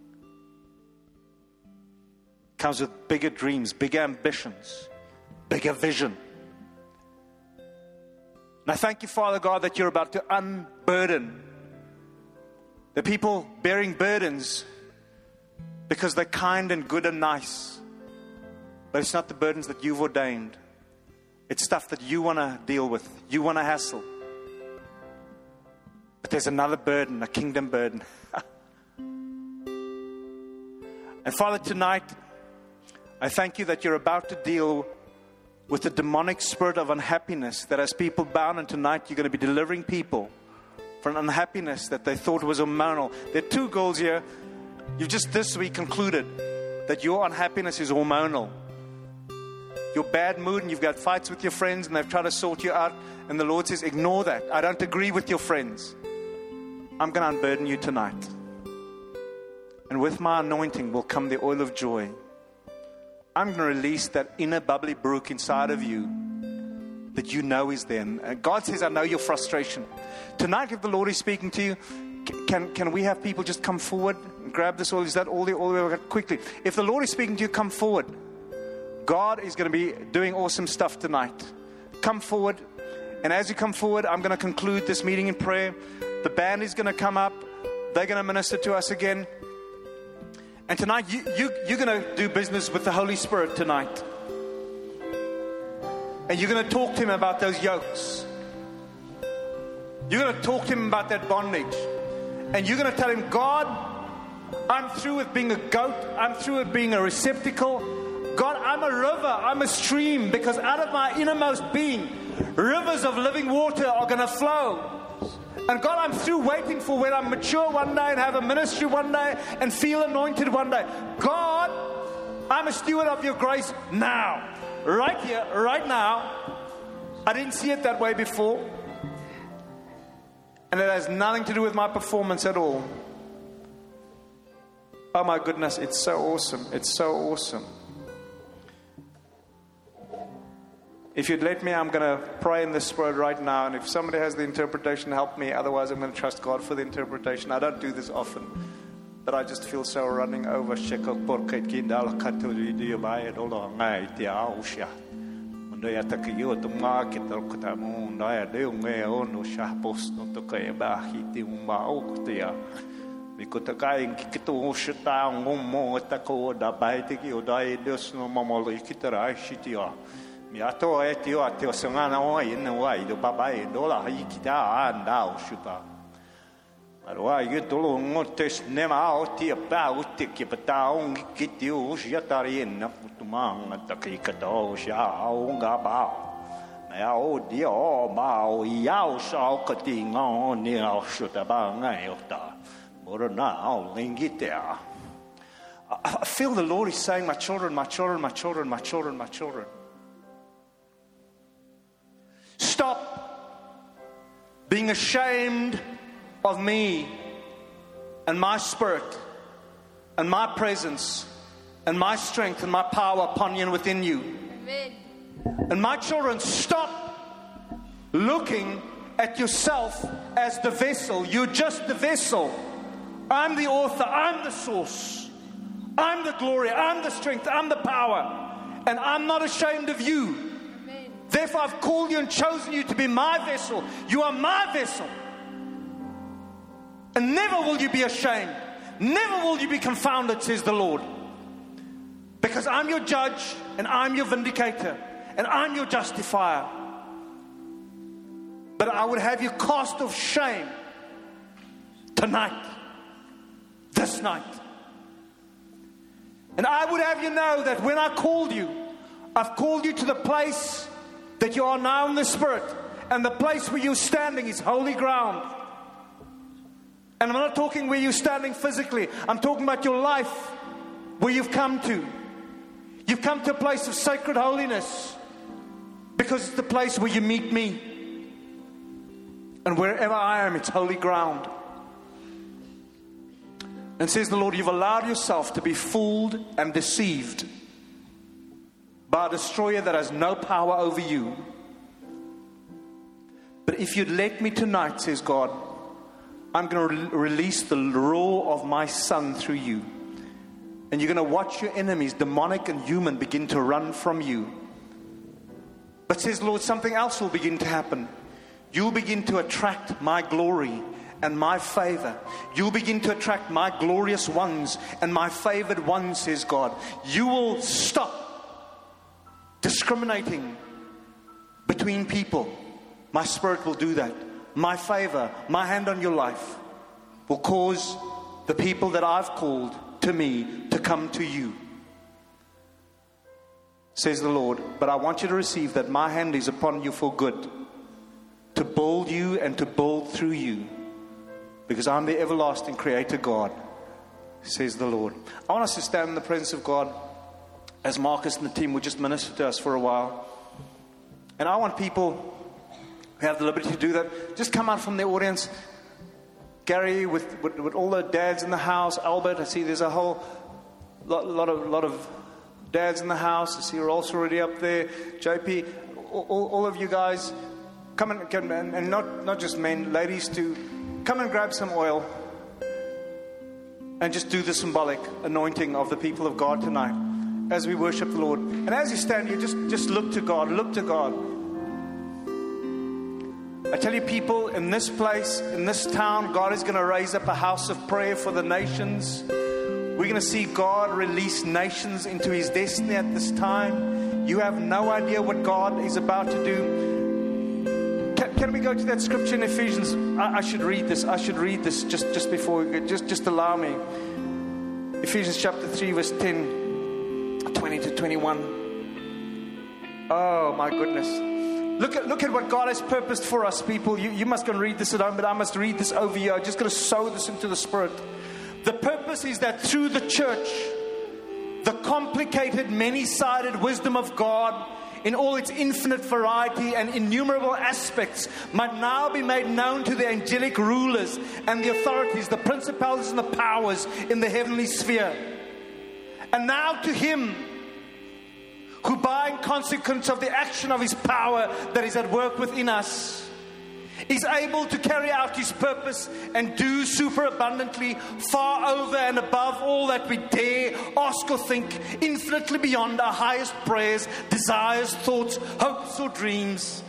Comes with bigger dreams, bigger ambitions, bigger vision. And I thank you, Father God, that you're about to unburden the people bearing burdens because they're kind and good and nice. But it's not the burdens that you've ordained. It's stuff that you want to deal with. You want to hassle. But there's another burden, a kingdom burden. And Father, tonight, I thank you that you're about to deal with the demonic spirit of unhappiness that has people bound. And tonight you're going to be delivering people from unhappiness that they thought was hormonal. There are two girls here. You've just this week concluded that your unhappiness is hormonal. Your bad mood and you've got fights with your friends and they've tried to sort you out. And the Lord says, ignore that. I don't agree with your friends. I'm going to unburden you tonight. And with my anointing will come the oil of joy. I'm going to release that inner bubbly brook inside of you that you know is there. And God says, I know your frustration. Tonight, if the Lord is speaking to you, can we have people just come forward and grab this oil? Is that all the oil? Quickly. If the Lord is speaking to you, come forward. God is going to be doing awesome stuff tonight. Come forward. And as you come forward, I'm going to conclude this meeting in prayer. The band is going to come up. They're going to minister to us again. And tonight, you're going to do business with the Holy Spirit tonight. And you're going to talk to Him about those yokes. You're going to talk to Him about that bondage. And you're going to tell Him, God, I'm through with being a goat. I'm through with being a receptacle. God, I'm a river. I'm a stream. Because out of my innermost being, rivers of living water are going to flow. And God, I'm through waiting for when I'm mature one day and have a ministry one day and feel anointed one day. God, I'm a steward of your grace now. Right here, right now. I didn't see it that way before. And it has nothing to do with my performance at all. Oh my goodness, it's so awesome. It's so awesome. If you'd let me, I'm going to pray in the Spirit right now. And if somebody has the interpretation, help me. Otherwise, I'm going to trust God for the interpretation. I don't do this often. But I just feel so running over. Miato e tio a tio sangana o in wai do baba e dola hi kita anda o shupa. Arwa ye dolo ngotes nema o ti ba o ti ki pata o kiti o shia tari na putumang ta ki ka do sha o nga ba. Ma o di o ma o ya o sha o ka ti ngo ni o shuta ba ngai o ta. Morona o lingitea. I feel the Lord is saying, my children, my children, my children, my children, my children. Stop being ashamed of me and my spirit and my presence and my strength and my power upon you and within you. Amen. And my children, stop looking at yourself as the vessel. You're just the vessel. I'm the author. I'm the source. I'm the glory. I'm the strength. I'm the power. And I'm not ashamed of you. Therefore, I've called you and chosen you to be my vessel. You are my vessel. And never will you be ashamed. Never will you be confounded, says the Lord. Because I'm your judge, and I'm your vindicator, and I'm your justifier. But I would have you cast off shame tonight, this night. And I would have you know that when I called you, I've called you to the place that you are now in the Spirit. And the place where you're standing is holy ground. And I'm not talking where you're standing physically. I'm talking about your life, where you've come to. You've come to a place of sacred holiness. Because it's the place where you meet me. And wherever I am, it's holy ground. And says the Lord, you've allowed yourself to be fooled and deceived by a destroyer that has no power over you. But if you'd let me tonight, says God, I'm going to release the roar of my Son through you. And you're going to watch your enemies, demonic and human, begin to run from you. But says the Lord, something else will begin to happen. You'll begin to attract my glory and my favor. You'll begin to attract my glorious ones and my favored ones, says God. You will stop discriminating between people. My Spirit will do that. My favor, my hand on your life will cause the people that I've called to me to come to you, says the Lord. But I want you to receive that my hand is upon you for good, to build you and to build through you, because I'm the everlasting Creator God, says the Lord. I want us to stand in the presence of God as Marcus and the team will just minister to us for a while. And I want people who have the liberty to do that, just come out from the audience. Gary, with all the dads in the house, Albert, I see there's a whole lot of dads in the house. I see you're also already up there. JP, all of you guys, come and not just men, ladies too. Come and grab some oil and just do the symbolic anointing of the people of God tonight as we worship the Lord. And as you stand here, just look to God. Look to God. I tell you, people, in this place, in this town, God is going to raise up a house of prayer for the nations. We're going to see God release nations into His destiny at this time. You have no idea what God is about to do. Can we go to that scripture in Ephesians? I should read this. Just before we go. Just allow me. Ephesians chapter 3, verse 10, 20 to 21. Oh, my goodness. Look at what God has purposed for us, people. You must go and read this at home, but I must read this over you. I'm just going to sow this into the Spirit. The purpose is that through the church, the complicated, many-sided wisdom of God in all its infinite variety and innumerable aspects might now be made known to the angelic rulers and the authorities, the principalities and the powers in the heavenly sphere. And now to Him who, by consequence of the action of His power that is at work within us, is able to carry out His purpose and do superabundantly, far over and above all that we dare, ask or think, infinitely beyond our highest prayers, desires, thoughts, hopes or dreams.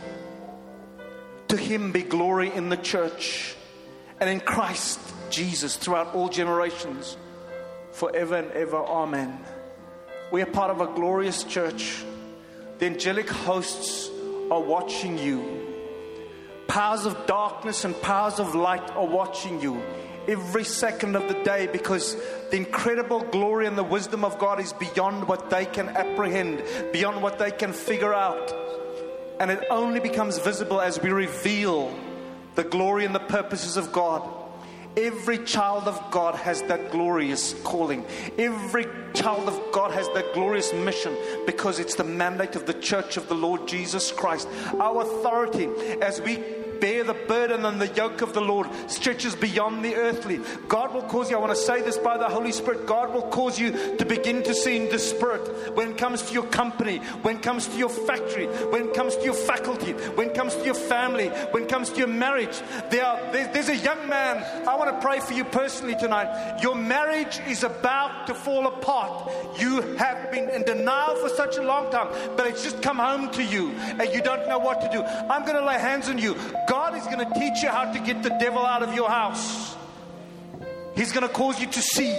To Him be glory in the church and in Christ Jesus throughout all generations, forever and ever. Amen. We are part of a glorious church. The angelic hosts are watching you. Powers of darkness and powers of light are watching you every second of the day, because the incredible glory and the wisdom of God is beyond what they can apprehend, beyond what they can figure out. And it only becomes visible as we reveal the glory and the purposes of God. Every child of God has that glorious calling. Every child of God has that glorious mission, because it's the mandate of the church of the Lord Jesus Christ. Our authority as we bear the burden and the yoke of the Lord stretches beyond the earthly. God will cause you, I want to say this by the Holy Spirit, God will cause you to begin to see in the Spirit when it comes to your company, when it comes to your factory, when it comes to your faculty, when it comes to your family, when it comes to your marriage. There's a young man, I want to pray for you personally tonight. Your marriage is about to fall apart. You have been in denial for such a long time, but it's just come home to you and you don't know what to do. I'm going to lay hands on you. God is going to teach you how to get the devil out of your house. He's going to cause you to see.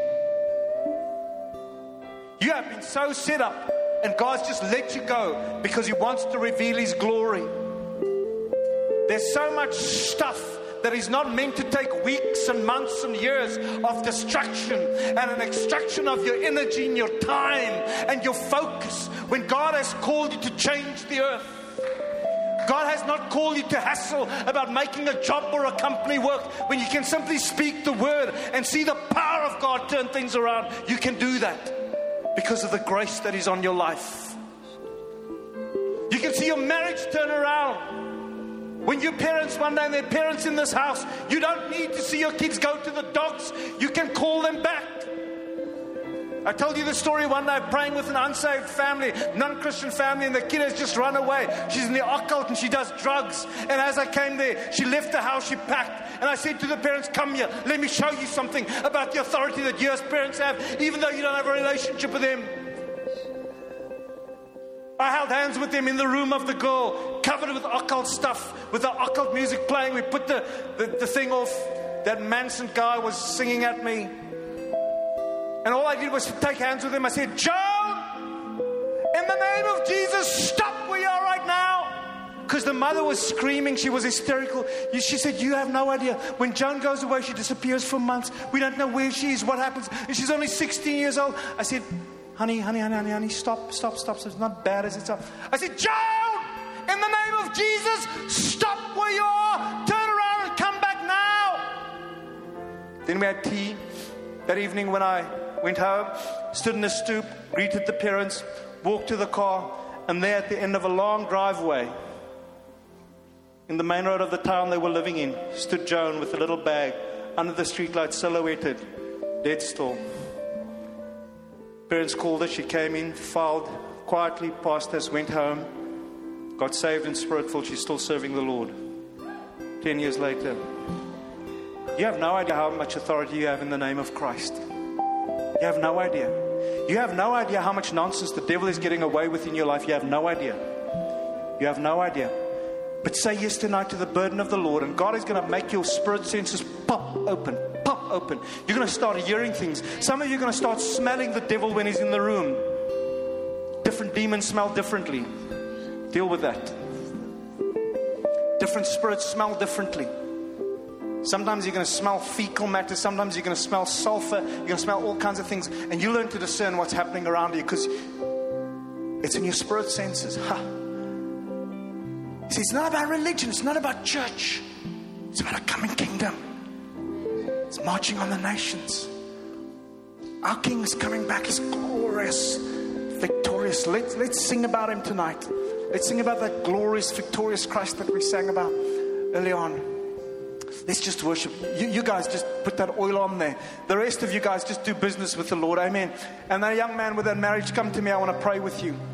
You have been so set up, and God's just let you go because He wants to reveal His glory. There's so much stuff that is not meant to take weeks and months and years of distraction and an extraction of your energy and your time and your focus, when God has called you to change the earth. God has not called you to hassle about making a job or a company work, when you can simply speak the word and see the power of God turn things around. You can do that because of the grace that is on your life. You can see your marriage turn around When your parents one day, and there are parents in this house, you don't need to see your kids go to the dogs. You can call them back. I told you the story one day, praying with an unsaved family, non-Christian family, and the kid has just run away. She's in the occult and she does drugs. And as I came there, she left the house, she packed. And I said to the parents, come here, let me show you something about the authority that you as parents have, even though you don't have a relationship with them. I held hands with them in the room of the girl, covered with occult stuff, with the occult music playing. We put the thing off. That Manson guy was singing at me. And all I did was to take hands with him. I said, Joan, in the name of Jesus, stop where you are right now. Because the mother was screaming. She was hysterical. She said, you have no idea. When Joan goes away, she disappears for months. We don't know where she is, what happens. And she's only 16 years old. I said, honey, stop. It's not bad as it's up. I said, Joan, in the name of Jesus, stop where you are. Turn around and come back now. Then we had tea. That evening when I went home, stood in the stoop, greeted the parents, walked to the car, and there at the end of a long driveway, in the main road of the town they were living in, stood Joan with a little bag under the streetlight, silhouetted, dead still. Parents called her, she came in, filed quietly past us, went home, got saved and spirit-filled. She's still serving the Lord. 10 years later. You have no idea how much authority you have in the name of Christ. You have no idea. You have no idea how much nonsense the devil is getting away with in your life. You have no idea. You have no idea. But say yes tonight to the burden of the Lord, and God is going to make your spirit senses pop open. Pop open. You're going to start hearing things. Some of you are going to start smelling the devil when he's in the room. Different demons smell differently. Deal with that. Different spirits smell differently. Sometimes you're going to smell fecal matter. Sometimes you're going to smell sulfur. You're going to smell all kinds of things. And you learn to discern what's happening around you because it's in your spirit senses. See, it's not about religion. It's not about church. It's about a coming kingdom. It's marching on the nations. Our King is coming back. He's glorious, victorious. Let's sing about Him tonight. Let's sing about that glorious, victorious Christ that we sang about early on. Let's just worship. You guys just put that oil on there. The rest of you guys just do business with the Lord. Amen. And that young man with that marriage, come to me. I want to pray with you.